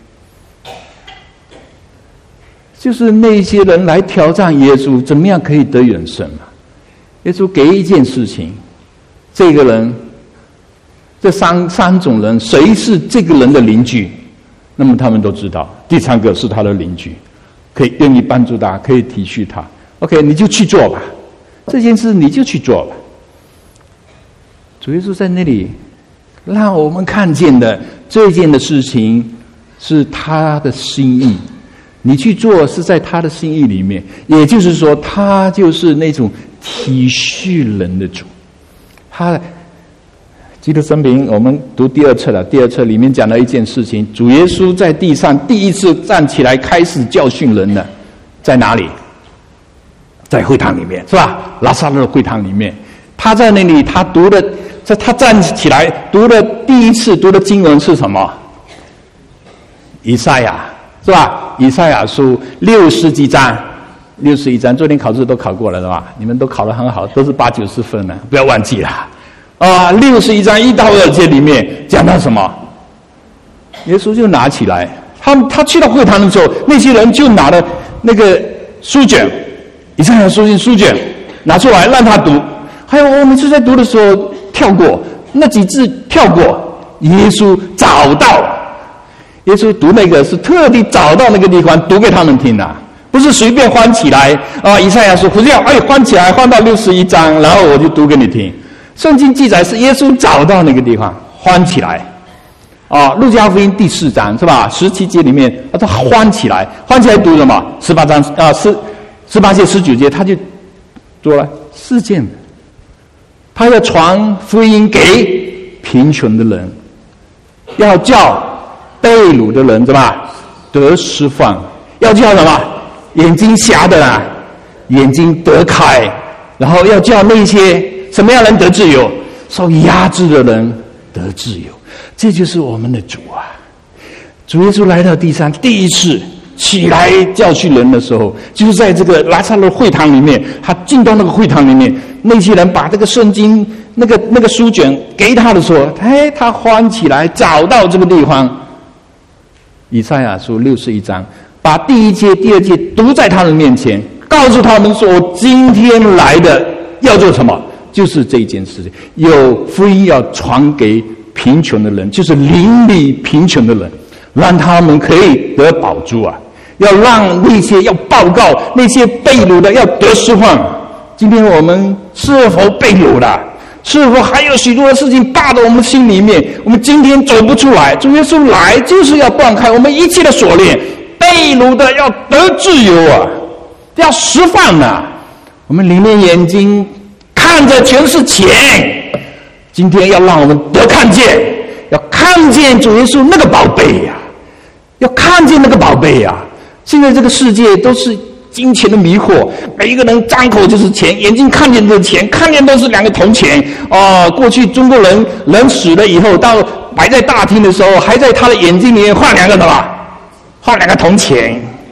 就是那些人来挑战耶稣，怎么样可以得永生嘛？耶稣给一件事情，这个人，这三三种人，谁是这个人的邻居？那么他们都知道，第三个是他的邻居，可以愿意帮助他，可以体恤他。OK， 你就去做吧，这件事你就去做吧。主耶稣在那里。让我们看见的这件的事情是他的心意，你去做是在他的心意里面，也就是说他就是那种体恤人的主。他基督生平我们读第二册了，第二册里面讲了一件事情，主耶稣在地上第一次站起来开始教训人的在哪里？在会堂里面，是吧？拉撒勒会堂里面，他在那里他读的这他站起来读的第一次读的经文是什么？以赛亚，是吧？以赛亚书六十几章，六十一章，昨天考试都考过了，是吧？你们都考得很好，都是八九十分了，不要忘记了。啊，六十一章一到二节里面讲到什么？耶稣就拿起来，他他去到会堂的时候，那些人就拿了那个书卷，以赛亚书书卷拿出来让他读。还有我们就在读的时候跳过那几字，跳过。耶稣找到，耶稣读那个是特地找到那个地方读给他们听的、啊，不是随便翻起来啊。以赛亚说：“不是要哎翻起来，翻到六十一章，然后我就读给你听。”圣经记载是耶稣找到那个地方翻起来。啊，路加福音第四章是吧？十七节里面他翻起来，翻起来读什么？十八章啊，十十八节十九节他就读了四件。他要传福音给贫穷的人，要叫被掳的人，对吧？得释放，要叫什么？眼睛瞎的啊，眼睛得开，然后要叫那些什么样人得自由？受压制的人得自由。这就是我们的主啊！主耶稣来到地上第一次起来教训人的时候，就是在这个拉撒勒会堂里面，他进到那个会堂里面。那些人把这个圣经那个那个书卷给他的时候，哎，他翻起来找到这个地方，以赛亚书六十一章，把第一节、第二节读在他们面前，告诉他们说：“我今天来的要做什么？就是这件事情，有福音要传给贫穷的人，就是邻里贫穷的人，让他们可以得保住啊！要让那些要报告那些被掳的要得释放。”今天我们是否被掳了？是否还有许多的事情霸在我们心里面？我们今天走不出来。主耶稣来就是要断开我们一切的锁链，被掳的要得自由啊，要释放啊！我们里面眼睛看着全是钱，今天要让我们得看见，要看见主耶稣那个宝贝呀、啊，要看见那个宝贝呀、啊！现在这个世界都是金钱的迷惑，每一个人张口就是钱，眼睛看见就是钱，看见都是两个铜钱哦。过去中国人人死了以后，到摆在大厅的时候，还在他的眼睛里面画两个什么？画两个铜钱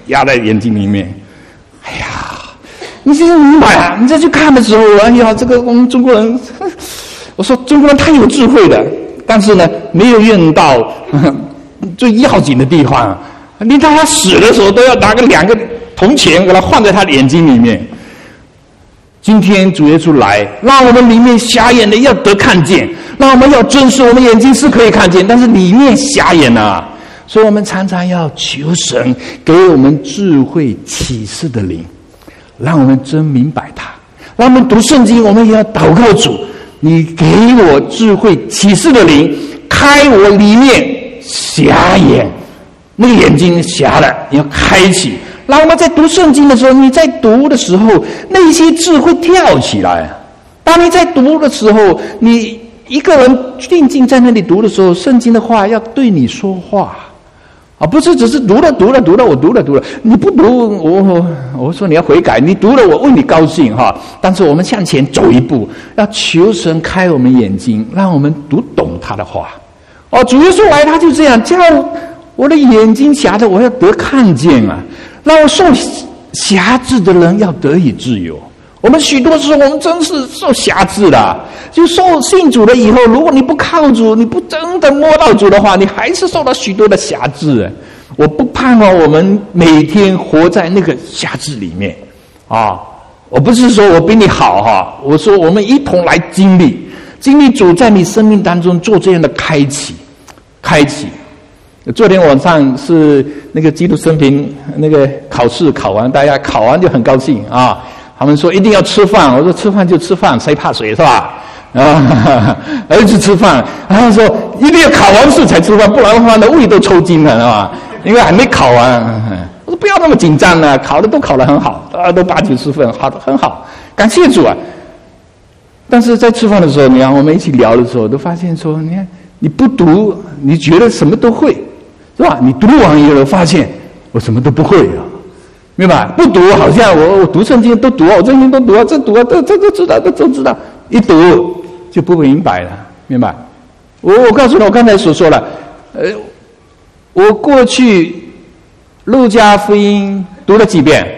压在眼睛里面。哎呀，你这明白啊？你再去看的时候，哎呀，这个我们中国人，我说中国人太有智慧了，但是呢，没有用到呵呵最要紧的地方。你到他死的时候，都要拿个两个铜钱给他放在他的眼睛里面。今天主耶稣来，让我们里面瞎眼的要得看见，让我们要真实，我们眼睛是可以看见，但是里面瞎眼啊，所以我们常常要求神给我们智慧启示的灵，让我们真明白它。让我们读圣经，我们也要祷告主，你给我智慧启示的灵，开我里面瞎眼，那个眼睛瞎了，你要开启。让我们在读圣经的时候，你在读的时候，那些字会跳起来。当你在读的时候，你一个人定睛在那里读的时候，圣经的话要对你说话，啊，不是只是读了读了读了，我读了读了，你不读，我我说你要悔改，你读了我为你高兴哈。但是我们向前走一步，要求神开我们眼睛，让我们读懂他的话。哦，主耶稣来，他就这样叫我的眼睛瞎的，我要得看见啊。让我受辖制的人要得以自由。我们许多时候，我们真是受辖制的。就受信主了以后，如果你不靠主，你不真的摸到主的话，你还是受到许多的辖制。我不盼望我们每天活在那个辖制里面啊！我不是说我比你好哈，我说我们一同来经历，经历主在你生命当中做这样的开启，开启。昨天晚上是那个基督生平那个考试考完，大家考完就很高兴啊。他们说一定要吃饭，我说吃饭就吃饭，谁怕谁是吧？啊，儿子吃饭，然后说一定要考完试才吃饭，不然的话呢胃都抽筋了，是吧？因为还没考完。我说不要那么紧张了，考的都考得很好，大家都八九十分，好的很好，感谢主啊。但是在吃饭的时候，你看我们一起聊的时候，都发现说，你看你不读，你觉得什么都会。是吧？你读完以后发现我什么都不会啊，明白？不读好像我我读圣经都读啊，我圣经都读啊，这读啊，这这都知道，这都知道，一读就不明白了，明白？我我告诉你，我刚才所说了，呃，我过去路加福音读了几遍，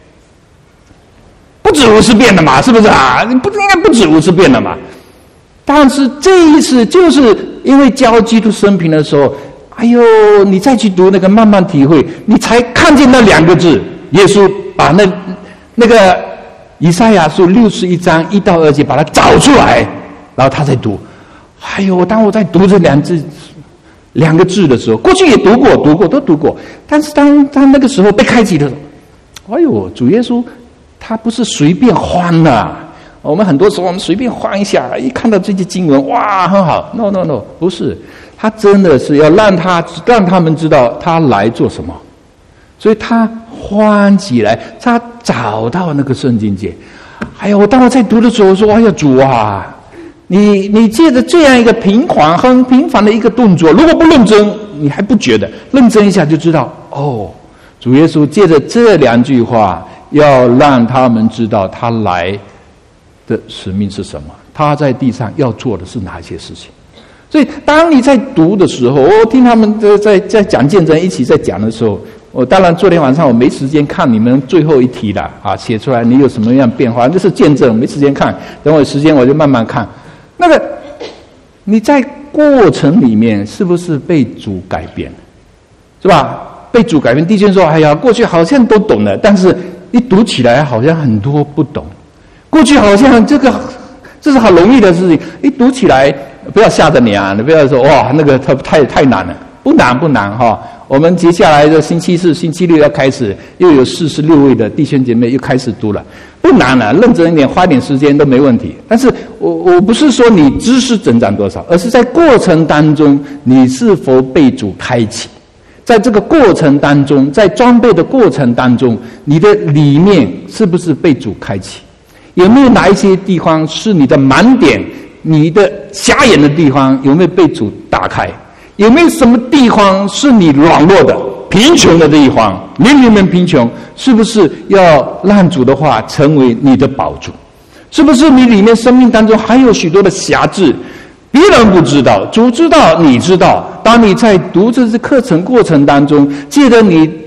不止五十遍了嘛，是不是啊？不应该不止五十遍了嘛？但是这一次就是因为教基督生平的时候。哎呦，你再去读那个，慢慢体会，你才看见那两个字。耶稣把那那个以赛亚书六十一章一到二节把它找出来，然后他在读。哎呦，当我在读这两字两个字的时候，过去也读过，读过都读过，但是当他那个时候被开启的时候，哎呦，主耶稣他不是随便欢的、啊。我们很多时候我们随便欢一下，一看到这些经文，哇，很好。No No No， 不是。他真的是要让他让他们知道他来做什么，所以他欢起来，他找到那个圣经节。哎呀，我当我在读的时候说：“哎呀，主啊，你你借着这样一个平缓、很平凡的一个动作，如果不认真，你还不觉得；认真一下就知道。哦，主耶稣借着这两句话，要让他们知道他来的使命是什么，他在地上要做的是哪些事情。”所以，当你在读的时候，我听他们在在在讲见证，一起在讲的时候，我当然昨天晚上我没时间看你们最后一题了啊，写出来你有什么样变化，这是见证，没时间看，等我有时间我就慢慢看。那个你在过程里面是不是被主改变，是吧？被主改变。弟兄说：“哎呀，过去好像都懂了，但是一读起来好像很多不懂。过去好像这个这是很容易的事情，一读起来。”不要吓着你啊！你不要说哇，那个太太太难了，不难不难哈。我们接下来的星期四、星期六要开始，又有四十六位的弟兄姐妹又开始读了，不难了，认真一点，花点时间都没问题。但是我我不是说你知识增长多少，而是在过程当中你是否被主开启，在这个过程当中，在装备的过程当中，你的里面是不是被主开启？有没有哪一些地方是你的盲点？你的瞎眼的地方有没有被主打开？有没有什么地方是你软弱的、贫穷的地方？你里面贫穷，是不是要让主的话成为你的宝珠？是不是你里面生命当中还有许多的瑕疵，别人不知道，主知道，你知道。当你在读这次课程过程当中，借着你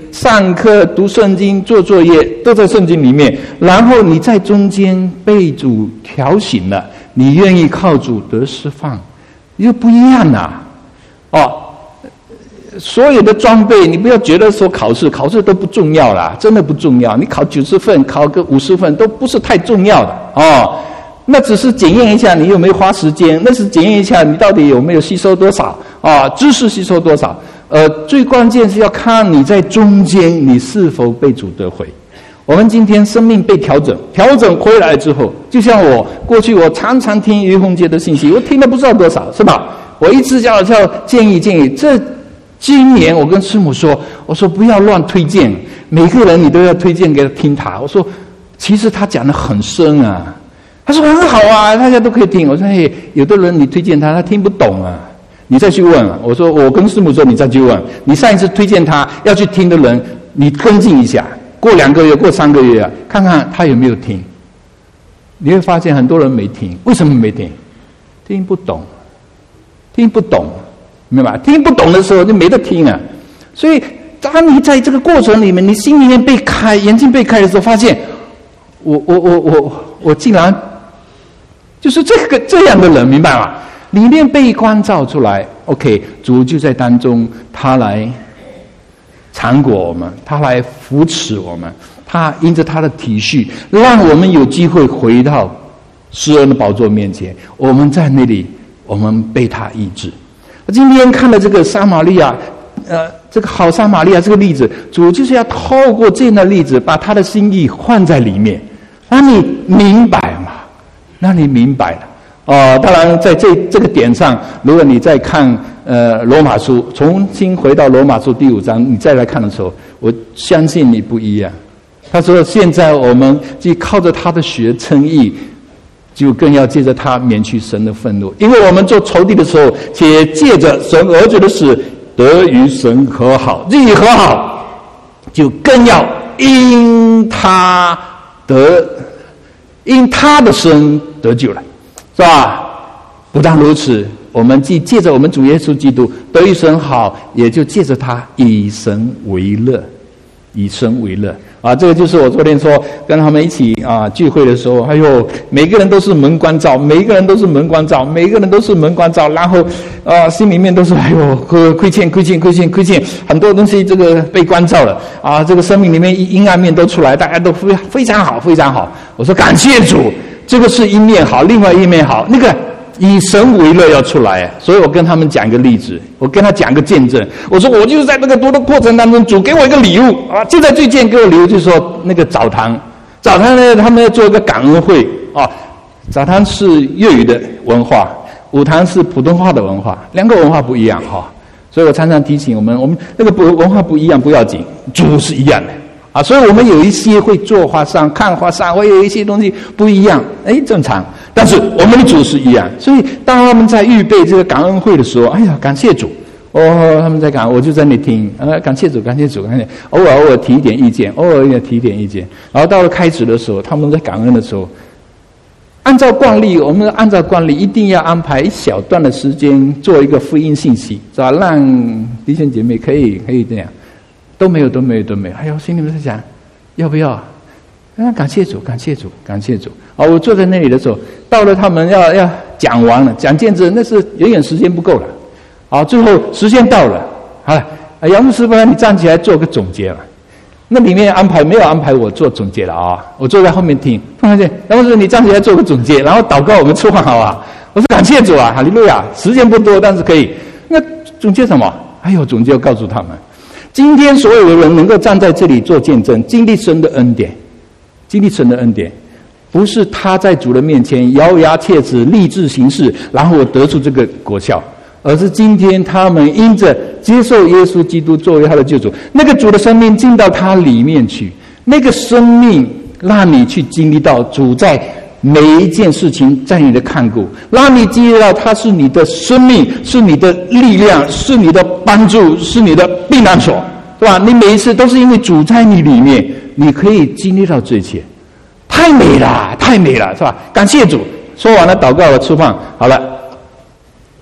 上课、读圣经、做作业，都在圣经里面。然后你在中间被主调醒了，你愿意靠主得释放，又不一样啦、啊。哦，所有的装备，你不要觉得说考试，考试都不重要啦，真的不重要。你考九十分，考个五十分，都不是太重要的哦。那只是检验一下你有没有花时间，那是检验一下你到底有没有吸收多少啊，知识吸收多少。呃，最关键是要看你在中间你是否被主得回。我们今天生命被调整，调整回来之后，就像我过去我常常听于洪杰的信息，我听了不知道多少，是吧？我一直叫叫建议建议。这今年我跟师母说，我说不要乱推荐，每个人你都要推荐给他听他。我说其实他讲得很深啊。他说很好啊，大家都可以听。我说嘿，有的人你推荐他，他听不懂啊，你再去问啊。我说我跟师母说，你再去问，你上一次推荐他要去听的人，你跟进一下，过两个月，过三个月啊，看看他有没有听。你会发现很多人没听，为什么没听？听不懂，听不懂，明白吧？听不懂的时候就没得听啊。所以当你在这个过程里面，你心里面被开，眼睛被开的时候，发现我我我我我竟然就是这个这样的人，明白吗？里面被关照出来 ，OK， 主就在当中，他来缠裹我们，他来扶持我们，他因着他的体恤，让我们有机会回到施恩的宝座面前。我们在那里，我们被他医治。今天看了这个撒玛利亚，呃，这个好撒玛利亚这个例子，主就是要透过这样的例子，把他的心意换在里面，让你明白嘛，让你明白了。哦，当然在这这个点上，如果你再看呃罗马书，重新回到罗马书第五章，你再来看的时候，我相信你不一样。他说现在我们既靠着他的血称义，就更要借着他免去神的愤怒，因为我们做仇敌的时候，且借着神儿子的死得与神和好，既和好，就更要因他得因他的生得救了，是吧？不但如此，我们既借着我们主耶稣基督得与神好，也就借着他以神为乐，以神为乐啊！这个就是我昨天说跟他们一起啊聚会的时候，哎呦，每个人都是门关照，每一个人都是门关照，每一个人都是门关照，然后啊心里面都是哎呦亏欠亏欠亏欠亏欠，很多东西这个被关照了啊，这个生命里面阴暗面都出来，大家都非非常好非常好。我说感谢主，这个是一面好，另外一面好，那个以神为乐要出来，所以我跟他们讲一个例子，我跟他讲个见证。我说我就是在这个读的过程当中，主给我一个礼物啊！就在最近给我礼物，就是说那个澡堂，澡堂呢，他们要做一个感恩会啊。澡堂是粤语的文化，舞堂是普通话的文化，两个文化不一样哈、啊。所以我常常提醒我们，我们那个不文化不一样不要紧，主是一样的。啊，所以我们有一些会做花上看花上，会有一些东西不一样，哎，正常。但是我们的主是一样，所以当他们在预备这个感恩会的时候，哎呀，感谢主！哦，他们在感，我就在那听，呃，感谢主，感谢主，感谢。偶尔偶尔提一点意见，偶尔也提一点意见。然后到了开始的时候，他们在感恩的时候，按照惯例，我们按照惯例一定要安排一小段的时间做一个福音信息，是吧？让弟兄姐妹可以可以这样。都没有，都没有，都没有。哎呦，心里面在想，要不要？啊，感谢主，感谢主，感谢主。啊，我坐在那里的时候，到了他们要要讲完了，讲见证，那是远远时间不够了。啊，最后时间到了，好了，啊，杨牧师，不然你站起来做个总结了。那里面安排没有安排我做总结了啊？我坐在后面听，突然间，杨牧师，你站起来做个总结，然后祷告我们吃饭好啊。我说感谢主啊，哈利路亚。时间不多，但是可以。那总结什么？哎呦，总结要告诉他们。今天所有的人能够站在这里做见证，经历神的恩典，经历神的恩典，不是他在主的面前咬牙切齿、立志行事，然后得出这个果效，而是今天他们因着接受耶稣基督作为他的救主，那个主的生命进到他里面去，那个生命让你去经历到主在每一件事情在你的看顾，让你经历到他是你的生命，是你的力量，是你的帮助，是你的避难所，对吧？你每一次都是因为主在你里面，你可以经历到这一切，太美了，太美了，是吧？感谢主。说完了祷告了，吃饭好了。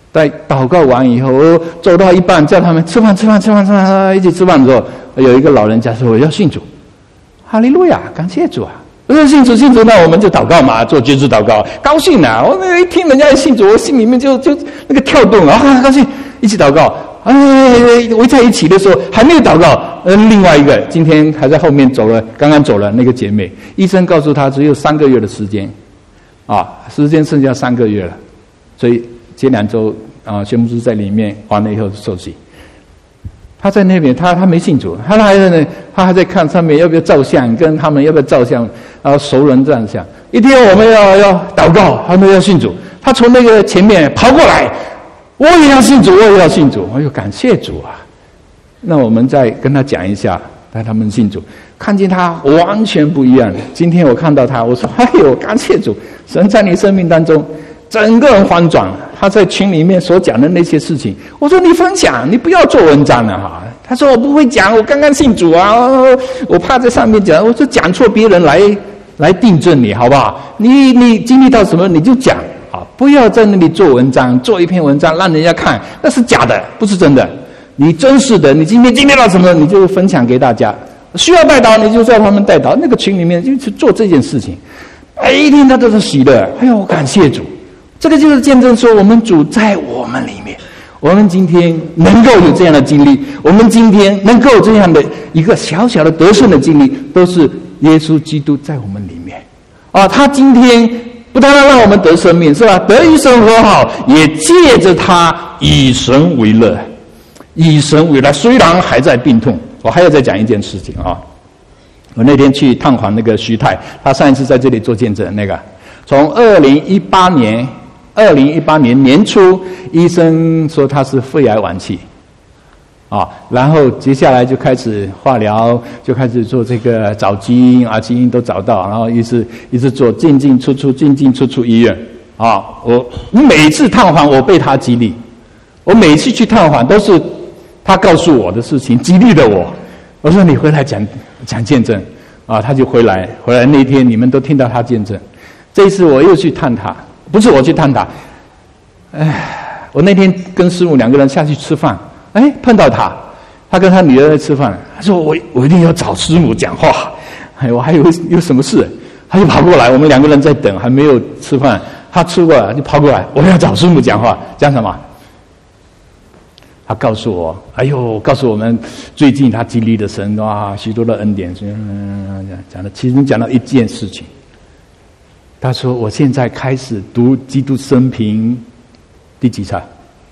在祷告完以后，我走到一半，叫他们吃饭吃饭吃饭吃饭，一起吃饭的时候，有一个老人家说我要信主，哈利路亚，感谢主啊！我说信主信主，那我们就祷告嘛，做决志祷告，高兴啊！我那一听人家信主，我心里面就就那个跳动啊，高兴，一起祷告。哎，围在一起的时候还没有祷告，呃，另外一个今天还在后面走了，刚刚走了那个姐妹，医生告诉她只有三个月的时间，啊，时间剩下三个月了，所以前两周啊，宣牧师在里面完了以后受洗。他在那边，他他没信主，他还在那，他还在看上面要不要照相，跟他们要不要照相，然后熟人这样想。一天我们要要祷告，他们要信主，他从那个前面跑过来，我也要信主，我也要信主。哎呦，感谢主啊！那我们再跟他讲一下，带他们信主，看见他完全不一样。今天我看到他，我说：“哎呦，感谢主，神在你生命当中。”整个人翻转了，他在群里面所讲的那些事情，我说你分享，你不要做文章了哈。他说我不会讲，我刚刚信主啊，我怕在上面讲，我说讲错别人来来订正你好不好？你你经历到什么你就讲啊，不要在那里做文章，做一篇文章让人家看，那是假的，不是真的。你真实的，你今天经历到什么，你就分享给大家。需要带祷，你就叫他们带祷，那个群里面就去做这件事情。每一天他都是喜乐，哎呦，感谢主。这个就是见证说，我们主在我们里面，我们今天能够有这样的经历，我们今天能够有这样的一个小小的得胜的经历，都是耶稣基督在我们里面啊！他今天不单单让我们得生命，是吧？得与神和好，也借着他以神为乐，以神为乐。虽然还在病痛，我还要再讲一件事情啊！我那天去探访那个徐太，他上一次在这里做见证，那个从二零一八年。二零一八年年初，医生说他是肺癌晚期，啊，然后接下来就开始化疗，就开始做这个找基因啊，基因都找到，然后一直一直做进进出出，进进出出医院，啊，我每次探访我被他激励，我每次去探访都是他告诉我的事情激励了我，我说你回来讲讲见证，啊，他就回来，回来那天你们都听到他见证，这一次我又去探他。不是我去探他，哎，我那天跟师母两个人下去吃饭，哎，碰到他，他跟他女儿在吃饭，他说我我一定要找师母讲话，哎，我还以为有什么事，他就跑过来，我们两个人在等，还没有吃饭，他吃过来就跑过来，我要找师母讲话，讲什么？他告诉我，哎呦，告诉我们最近他经历的神啊，许多的恩典，嗯，讲的其实讲到一件事情。他说：“我现在开始读《基督生平》第几册？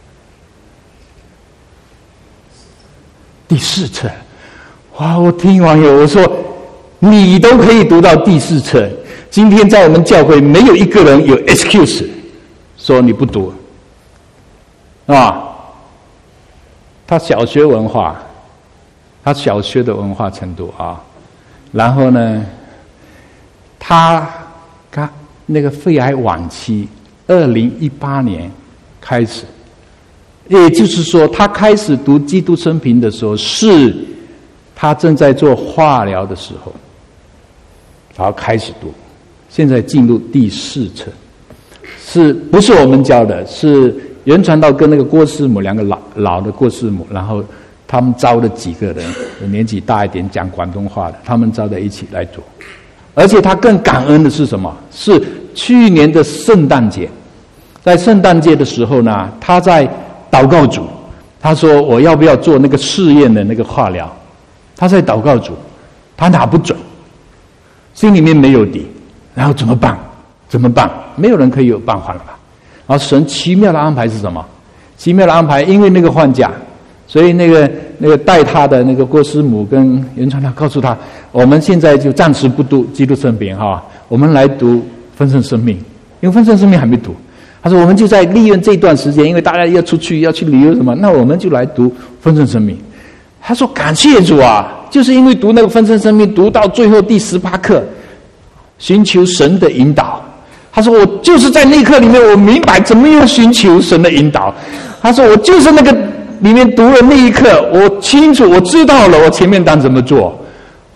第四册。哇！我听完以后，我说你都可以读到第四册。今天在我们教会没有一个人有 excuse 说你不读啊。他小学文化，他小学的文化程度啊，然后呢，他。”他那个肺癌晚期，二零一八年开始，也就是说，他开始读《基督生平》的时候，是他正在做化疗的时候，然后开始读，现在进入第四册，是不是我们教的？是袁传道跟那个郭师母两个老老的郭师母，然后他们招了几个人，年纪大一点讲广东话的，他们招在一起来做。而且他更感恩的是什么？是去年的圣诞节，在圣诞节的时候呢，他在祷告主，他说我要不要做那个试验的那个化疗？他在祷告主，他拿不准，心里面没有底，然后怎么办？怎么办？没有人可以有办法了吧？然后神奇妙的安排是什么？奇妙的安排，因为那个换假，所以那个那个带他的那个郭师母跟袁传道告诉他，我们现在就暂时不读基督圣平哈，我们来读丰盛生命，因为丰盛生命还没读。他说我们就在利用这段时间，因为大家要出去要去旅游什么，那我们就来读丰盛生命。他说感谢主啊，就是因为读那个丰盛生命，读到最后第十八课，寻求神的引导。他说我就是在那课里面，我明白怎么样寻求神的引导。他说我就是那个里面读了那一刻，我清楚，我知道了，我前面当怎么做。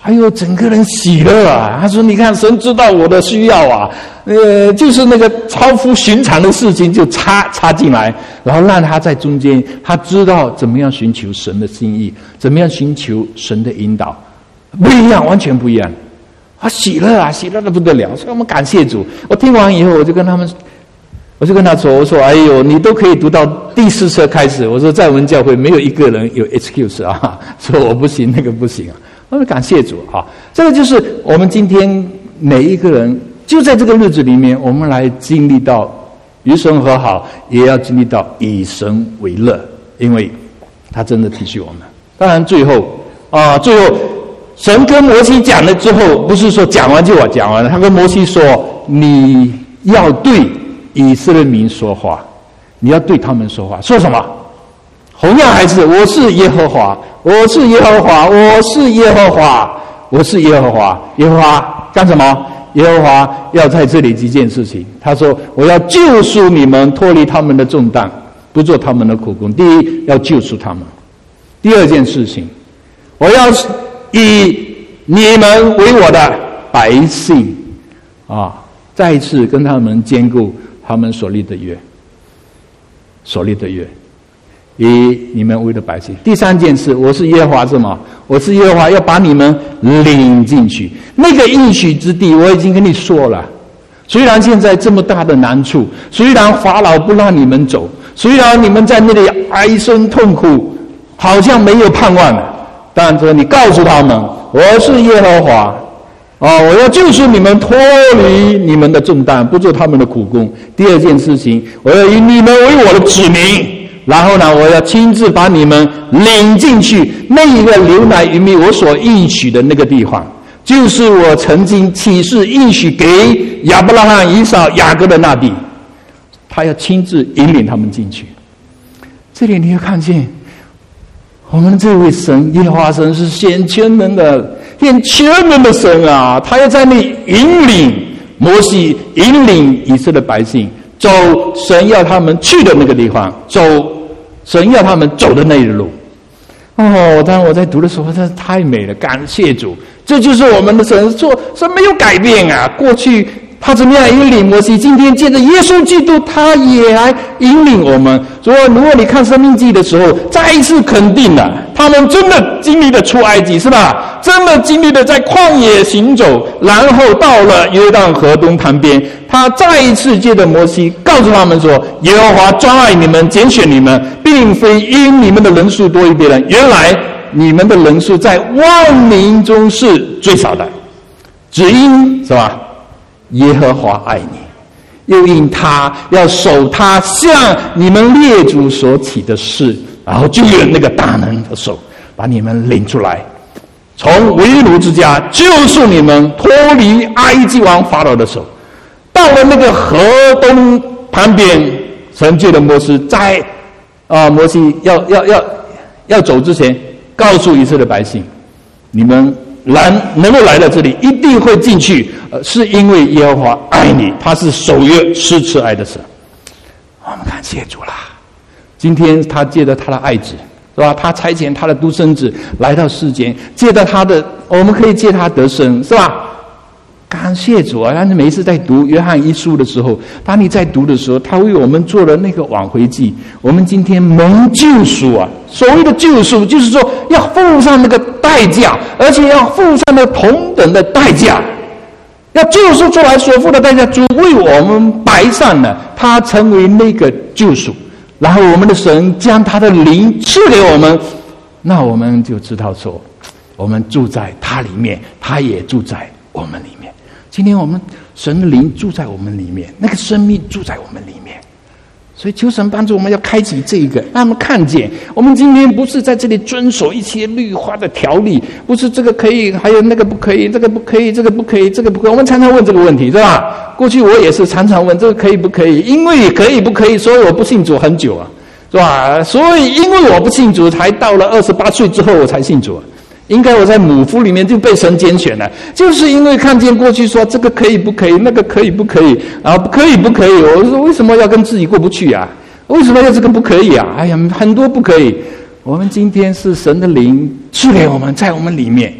还有整个人喜乐啊！他说：“你看，神知道我的需要啊，呃，就是那个超乎寻常的事情就插插进来，然后让他在中间，他知道怎么样寻求神的心意，怎么样寻求神的引导，不一样，完全不一样。啊，喜乐啊，喜乐的不得了！所以我们感谢主。我听完以后，我就跟他们，我就跟他说：我说，哎呦，你都可以读到第四册开始。我说，在我们教会没有一个人有 excuse 啊，说我不行，那个不行啊。”我们感谢主啊！这个就是我们今天每一个人就在这个日子里面，我们来经历到与神和好，也要经历到以神为乐，因为他真的提醒我们。当然最后啊，最后神跟摩西讲了之后，不是说讲完就我讲完了，他跟摩西说：“你要对以色列民说话，你要对他们说话，说什么？同样还是我是耶和华。”我是耶和华，我是耶和华，我是耶和华。耶和华干什么？耶和华要在这里几件事情。他说：“我要救赎你们，脱离他们的重担，不做他们的苦工。”第一，要救赎他们；第二件事情，我要以你们为我的百姓啊，再一次跟他们兼顾他们所立的约，所立的约。以你们为了百姓。第三件事，我是耶和华什么？我是耶和华，要把你们领进去那个应许之地。我已经跟你说了，虽然现在这么大的难处，虽然法老不让你们走，虽然你们在那里唉声痛苦，好像没有盼望了，但是你告诉他们，我是耶和华啊，我要救赎你们，脱离你们的重担，不做他们的苦工。第二件事情，我要以你们为我的子民。然后呢，我要亲自把你们领进去那一个流奶与蜜我所应许的那个地方，就是我曾经启示应许给亚伯拉罕、以扫、雅各的那地。他要亲自引领他们进去。这里你要看见，我们这位神耶和华神是显全能的、显全能的神啊！他要在那里引领摩西，引领以色列百姓。走神要他们去的那个地方，走神要他们走的那一路。哦，当我在读的时候，真是太美了，感谢主！这就是我们的神，说神没有改变啊。过去他怎么样引领摩西，今天借着耶稣基督，他也来引领我们。所以，如果你看《生命记》的时候，再一次肯定了，他们真的经历了出埃及，是吧？真的经历了在旷野行走，然后到了约旦河东旁边。他再一次借着摩西告诉他们说：“耶和华专爱你们，拣选你们，并非因你们的人数多于别人。原来你们的人数在万民中是最少的，只因是吧？耶和华爱你，又因他要守他向你们列祖所起的事，然后就有那个大能的手把你们领出来，从为奴之家救赎你们，脱离埃及王法老的手。”到了那个河东旁边，神借着摩西在啊，摩西要要要要走之前，告诉以色列百姓：你们来能够来到这里，一定会进去，呃，是因为耶和华爱你，他是守约施慈爱的神。我们感谢主啦！今天他借着他的爱子，是吧？他差遣他的独生子来到世间，借着他的，我们可以借他得生，是吧？感谢主啊！但是每一次在读约翰一书的时候，当你在读的时候，他为我们做了那个挽回祭。我们今天蒙救赎啊！所谓的救赎，就是说要付上那个代价，而且要付上那同等的代价，要救赎出来所付的代价，主为我们摆上了，他成为那个救赎。然后我们的神将他的灵赐给我们，那我们就知道说，我们住在他里面，他也住在我们里面。今天我们神的灵住在我们里面，那个生命住在我们里面，所以求神帮助我们要开启这个，让他们看见我们今天不是在这里遵守一些律法的条例，不是这个可以，还有那个不可以，这个不可以，这个不可以，这个不可以。我们常常问这个问题，是吧？过去我也是常常问这个可以不可以，因为可以不可以，所以我不信主很久啊，是吧？所以因为我不信主，才到了二十八岁之后我才信主啊。应该我在母腹里面就被神拣选了，就是因为看见过去说这个可以不可以，那个可以不可以，然后可以不可以？我说为什么要跟自己过不去啊？为什么要这个不可以啊？哎呀，很多不可以。我们今天是神的灵赐给我们，在我们里面，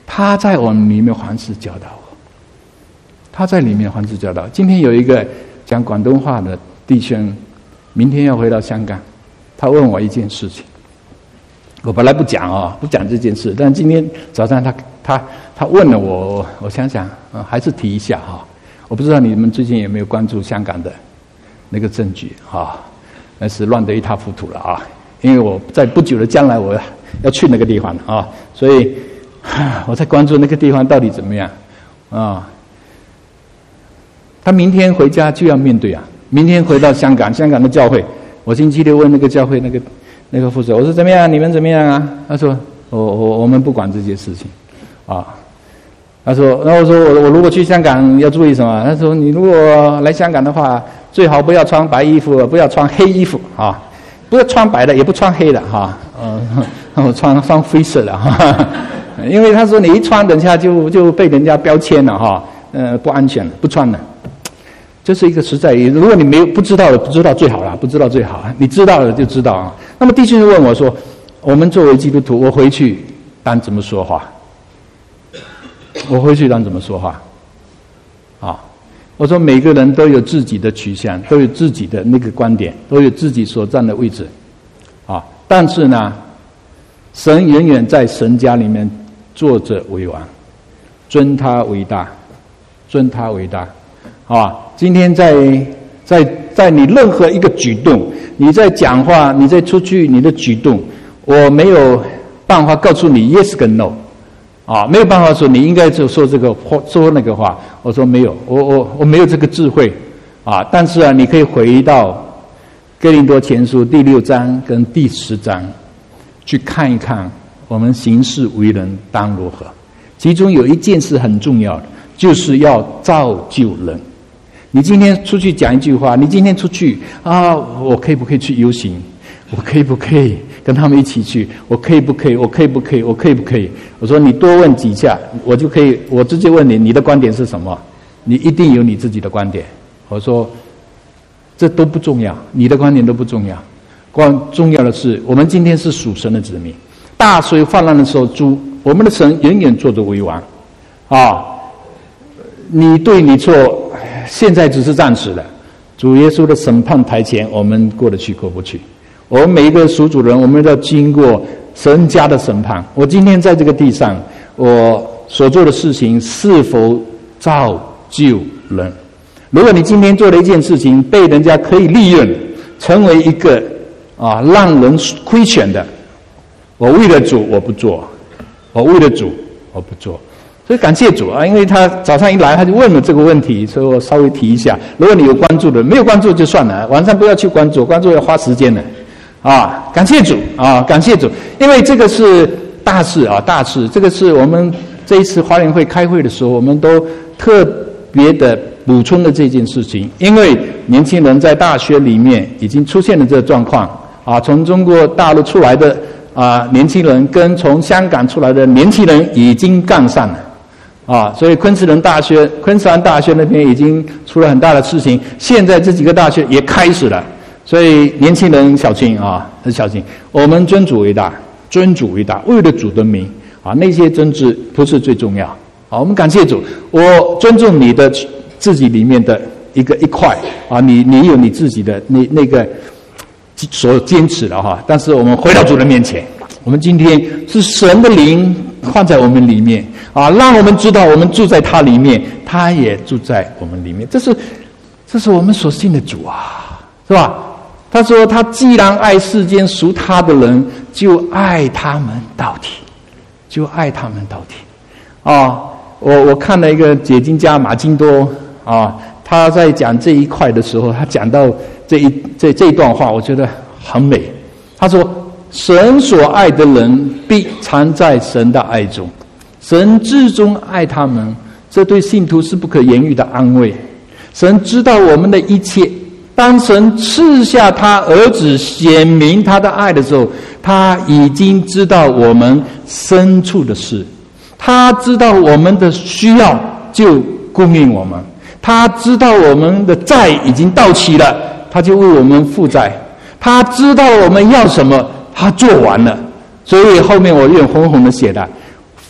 他在我们里面凡事教导我，他在里面凡事教导。今天有一个讲广东话的弟兄，明天要回到香港，他问我一件事情。我本来不讲哦，不讲这件事，但今天早上他他他问了我，我我想想，呃，还是提一下哈、哦。我不知道你们最近有没有关注香港的那个政局啊？那是乱得一塌糊涂了啊！因为我在不久的将来我要去那个地方啊，所以我在关注那个地方到底怎么样啊。他明天回家就要面对啊，明天回到香港，香港的教会，我星期六问那个教会那个那个负责，我说怎么样？你们怎么样啊？他说我我我们不管这些事情啊。他说，然后我说我我如果去香港要注意什么？他说你如果来香港的话，最好不要穿白衣服，不要穿黑衣服啊，不要穿白的，也不穿黑的哈，呃，我穿穿灰色的哈，因为他说你一穿，等下就就被人家标签了哈，呃，不安全了，不穿了。这是一个实在，如果你没有不知道的，不知道最好了，不知道最好，你知道了就知道啊。那么弟兄就问我说，我们作为基督徒，我回去当怎么说话？我回去当怎么说话？啊，我说每个人都有自己的取向，都有自己的那个观点，都有自己所站的位置，啊，但是呢，神永远在神家里面坐着为王，尊他为大，尊他为大，啊，今天在在在你任何一个举动，你在讲话，你在出去，你的举动，我没有办法告诉你 yes 跟 no。啊，没有办法说你应该就说这个或说那个话。我说没有，我我我没有这个智慧啊。但是啊，你可以回到哥林多前书第六章跟第十章去看一看，我们行事为人当如何。其中有一件事很重要的，就是要造就人。你今天出去讲一句话，你今天出去啊，我可以不可以去游行？我可以不可以跟他们一起去？我可以不可以？我可以不可以？我可以不可以？我说你多问几下，我就可以，我直接问你，你的观点是什么？你一定有你自己的观点。我说这都不重要，你的观点都不重要，关重要的是我们今天是属神的子民。大水泛滥的时候，主我们的神永远坐着为王啊！你对你错，现在只是暂时的。主耶稣的审判台前，我们过得去过不去？我们每一个属主人，我们都要经过神家的审判。我今天在这个地上，我所做的事情是否造就人？如果你今天做了一件事情，被人家可以利用，成为一个啊让人亏欠的，我为了主我不做，我为了主我不做。所以感谢主啊，因为他早上一来他就问了这个问题，所以我稍微提一下。如果你有关注的，没有关注就算了，晚上不要去关注，关注要花时间的。啊，感谢主啊，感谢主，因为这个是大事啊，大事。这个是我们这一次华联会开会的时候，我们都特别的补充了这件事情，因为年轻人在大学里面已经出现了这个状况啊，从中国大陆出来的啊年轻人跟从香港出来的年轻人已经杠上了。啊，所以昆士兰大学、昆士兰大学那边已经出了很大的事情，现在这几个大学也开始了，所以年轻人小心啊，很小心。我们尊主为大，尊主为大，为了主的名啊，那些争执不是最重要。好，我们感谢主，我尊重你的自己里面的一个一块啊，你你有你自己的那那个所坚持的哈，但是我们回到主的面前，我们今天是神的灵放在我们里面啊，让我们知道我们住在他里面，他也住在我们里面。这是这是我们所信的主啊，是吧？他说他既然爱世间属他的人，就爱他们到底，就爱他们到底啊！我我看了一个解经家马金多啊，他在讲这一块的时候，他讲到这一这这一段话，我觉得很美。他说神所爱的人必常在神的爱中，神至终爱他们，这对信徒是不可言喻的安慰。神知道我们的一切，当神赐下他儿子显明他的爱的时候，他已经知道我们深处的事，他知道我们的需要就供应我们，他知道我们的债已经到期了，他就为我们负债，他知道我们要什么，他做完了。所以后面我用红红的写的，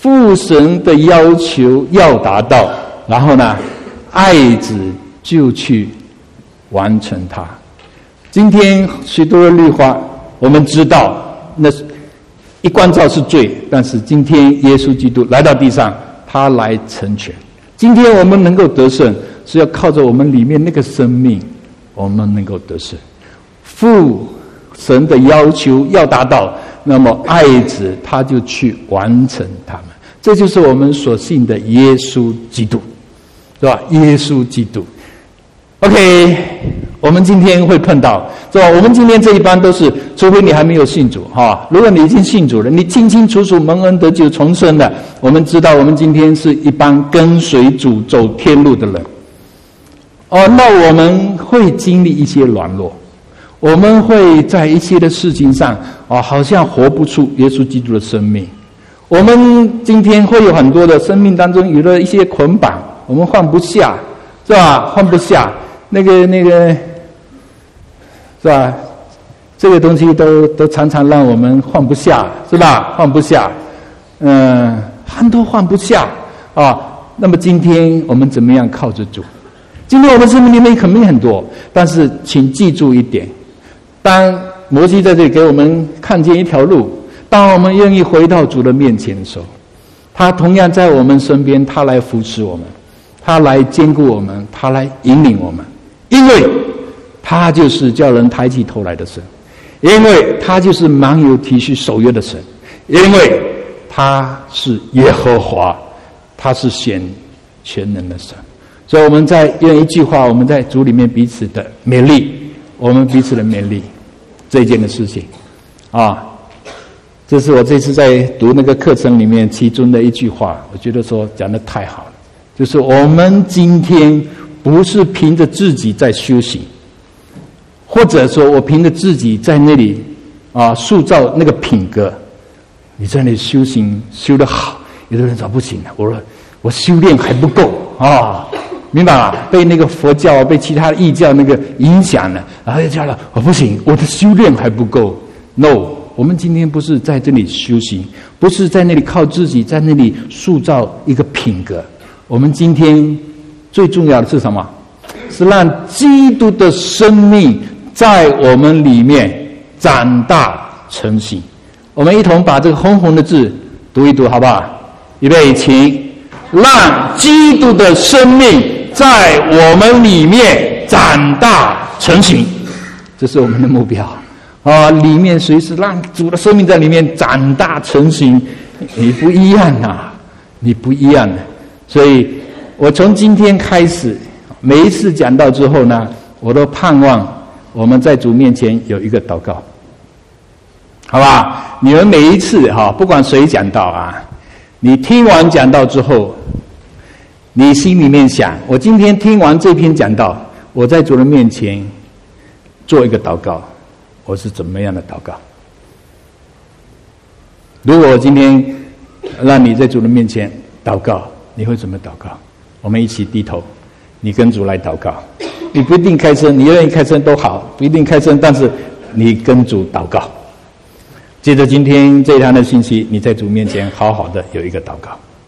父神的要求要达到，然后呢，爱子就去完成它。今天许多的律法，我们知道那一关照是罪，但是今天耶稣基督来到地上，他来成全。今天我们能够得胜，是要靠着我们里面那个生命，我们能够得胜。父神的要求要达到，那么爱子他就去完成他们。这就是我们所信的耶稣基督，是吧？耶稣基督 OK， 我们今天会碰到，是吧？我们今天这一班都是，除非你还没有信主哈，如果你已经信主了，你清清楚楚蒙恩得救重生了，我们知道我们今天是一帮跟随主走天路的人。哦，那我们会经历一些软弱，我们会在一些的事情上哦，好像活不出耶稣基督的生命。我们今天会有很多的生命当中有了一些捆绑，我们放不下，是吧？放不下那个那个，是吧？这个东西都都常常让我们放不下，是吧？放不下，嗯，很多放不下啊。那么今天我们怎么样靠着主？今天我们生命里面肯定很多，但是请记住一点：当摩西在这里给我们看见一条路，当我们愿意回到主的面前的时候，他同样在我们身边，他来扶持我们，他来兼顾我们，他来引领我们，因为他就是叫人抬起头来的神，因为他就是满有体恤守约的神，因为他是耶和华，他是显全能的神。所以我们在用一句话，我们在主里面彼此的勉励，我们彼此的勉励这一件的事情啊，这是我这次在读那个课程里面其中的一句话，我觉得说讲得太好了，就是我们今天不是凭着自己在修行，或者说我凭着自己在那里啊塑造那个品格，你在那里修行修得好，有的人说不行了，我说我修炼还不够啊。明白吧？被那个佛教、被其他的异教那个影响了，然后就叫了，我不行，我的修炼还不够。No， 我们今天不是在这里修行，不是在那里靠自己，在那里塑造一个品格。我们今天最重要的是什么？是让基督的生命在我们里面长大成型。我们一同把这个红红的字读一读，好不好？预备，请。让基督的生命在我们里面长大成型，这是我们的目标啊！里面随时让主的生命在里面长大成型，你不一样啊，你不一样啊！所以我从今天开始，每一次讲到之后呢，我都盼望我们在主面前有一个祷告，好吧？你们每一次哈，不管谁讲道啊，你听完讲道之后，你心里面想，我今天听完这篇讲道，我在主人面前做一个祷告，我是怎么样的祷告？如果我今天让你在主人面前祷告，你会怎么祷告？我们一起低头，你跟主来祷告。你不一定开声，你愿意开声都好，不一定开声，但是你跟主祷告。接着今天这一堂的信息，你在主面前好好的有一个祷告。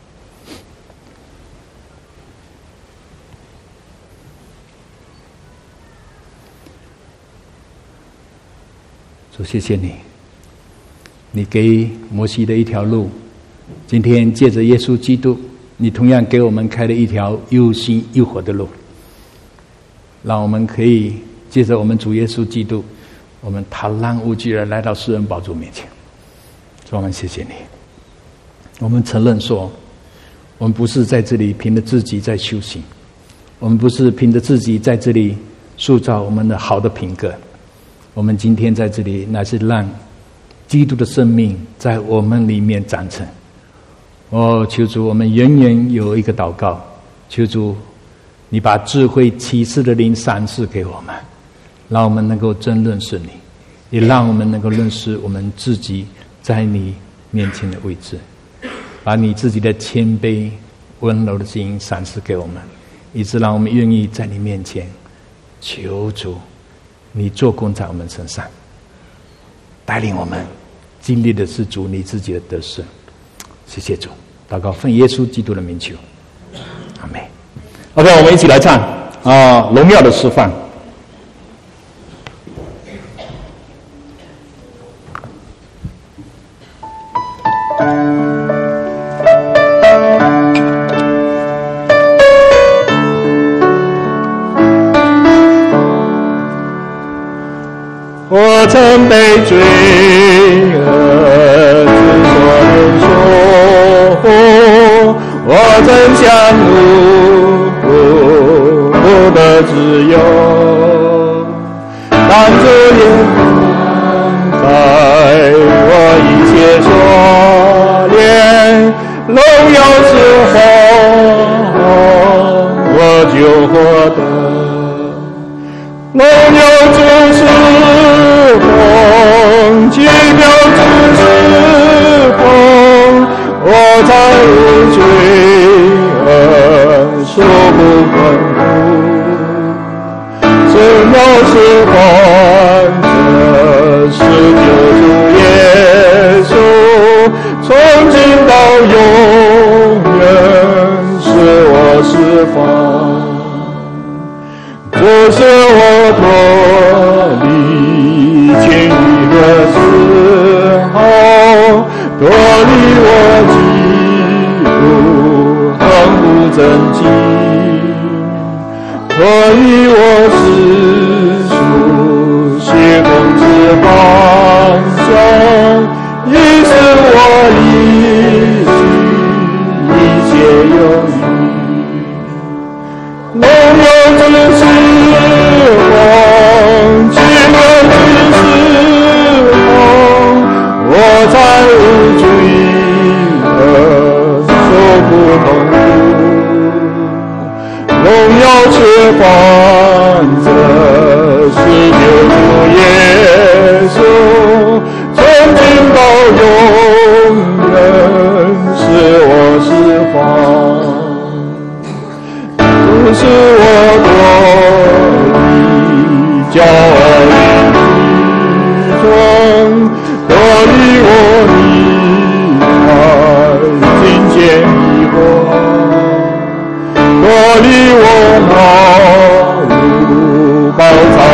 主，谢谢你，你给摩西的一条路，今天借着耶稣基督，你同样给我们开了一条又新又活的路，让我们可以借着我们主耶稣基督，我们坦然无惧地来到施恩宝座面前。主，我们谢谢你，我们承认说，我们不是在这里凭着自己在修行，我们不是凭着自己在这里塑造我们的好的品格，我们今天在这里乃是让基督的生命在我们里面长成。哦，求主，我们远远有一个祷告，求主你把智慧启示的灵赏赐给我们，让我们能够真认识你，也让我们能够认识我们自己在你面前的位置，把你自己的谦卑温柔的心赏赐给我们，以致让我们愿意在你面前求主你做工在我们身上，带领我们经历的是主你自己的得胜。谢谢主， 祷告奉耶稣基督的名求，阿们。OK， 我们一起来唱啊，荣耀的释放。 我曾被罪恶之所束缚，我曾向奴仆的自由，但主耶稣在我一切所恋，荣耀之后，我就获得荣耀之时。奇妙之时空，我才无罪恶受不困苦，神要释放这是救主耶稣，从今到永远使我释放，这是我脱离监狱的时候，脱离我基督恒不正经，脱离我世俗邪风之方向，已使我离去一切忧虑，荣耀之时光，奇妙之时我才无罪恶受不痛苦，荣耀释放这是救主耶稣，从今到永远使我释放，不是我多的骄傲中脱离我离开金钱迷惑，脱离我劳碌包藏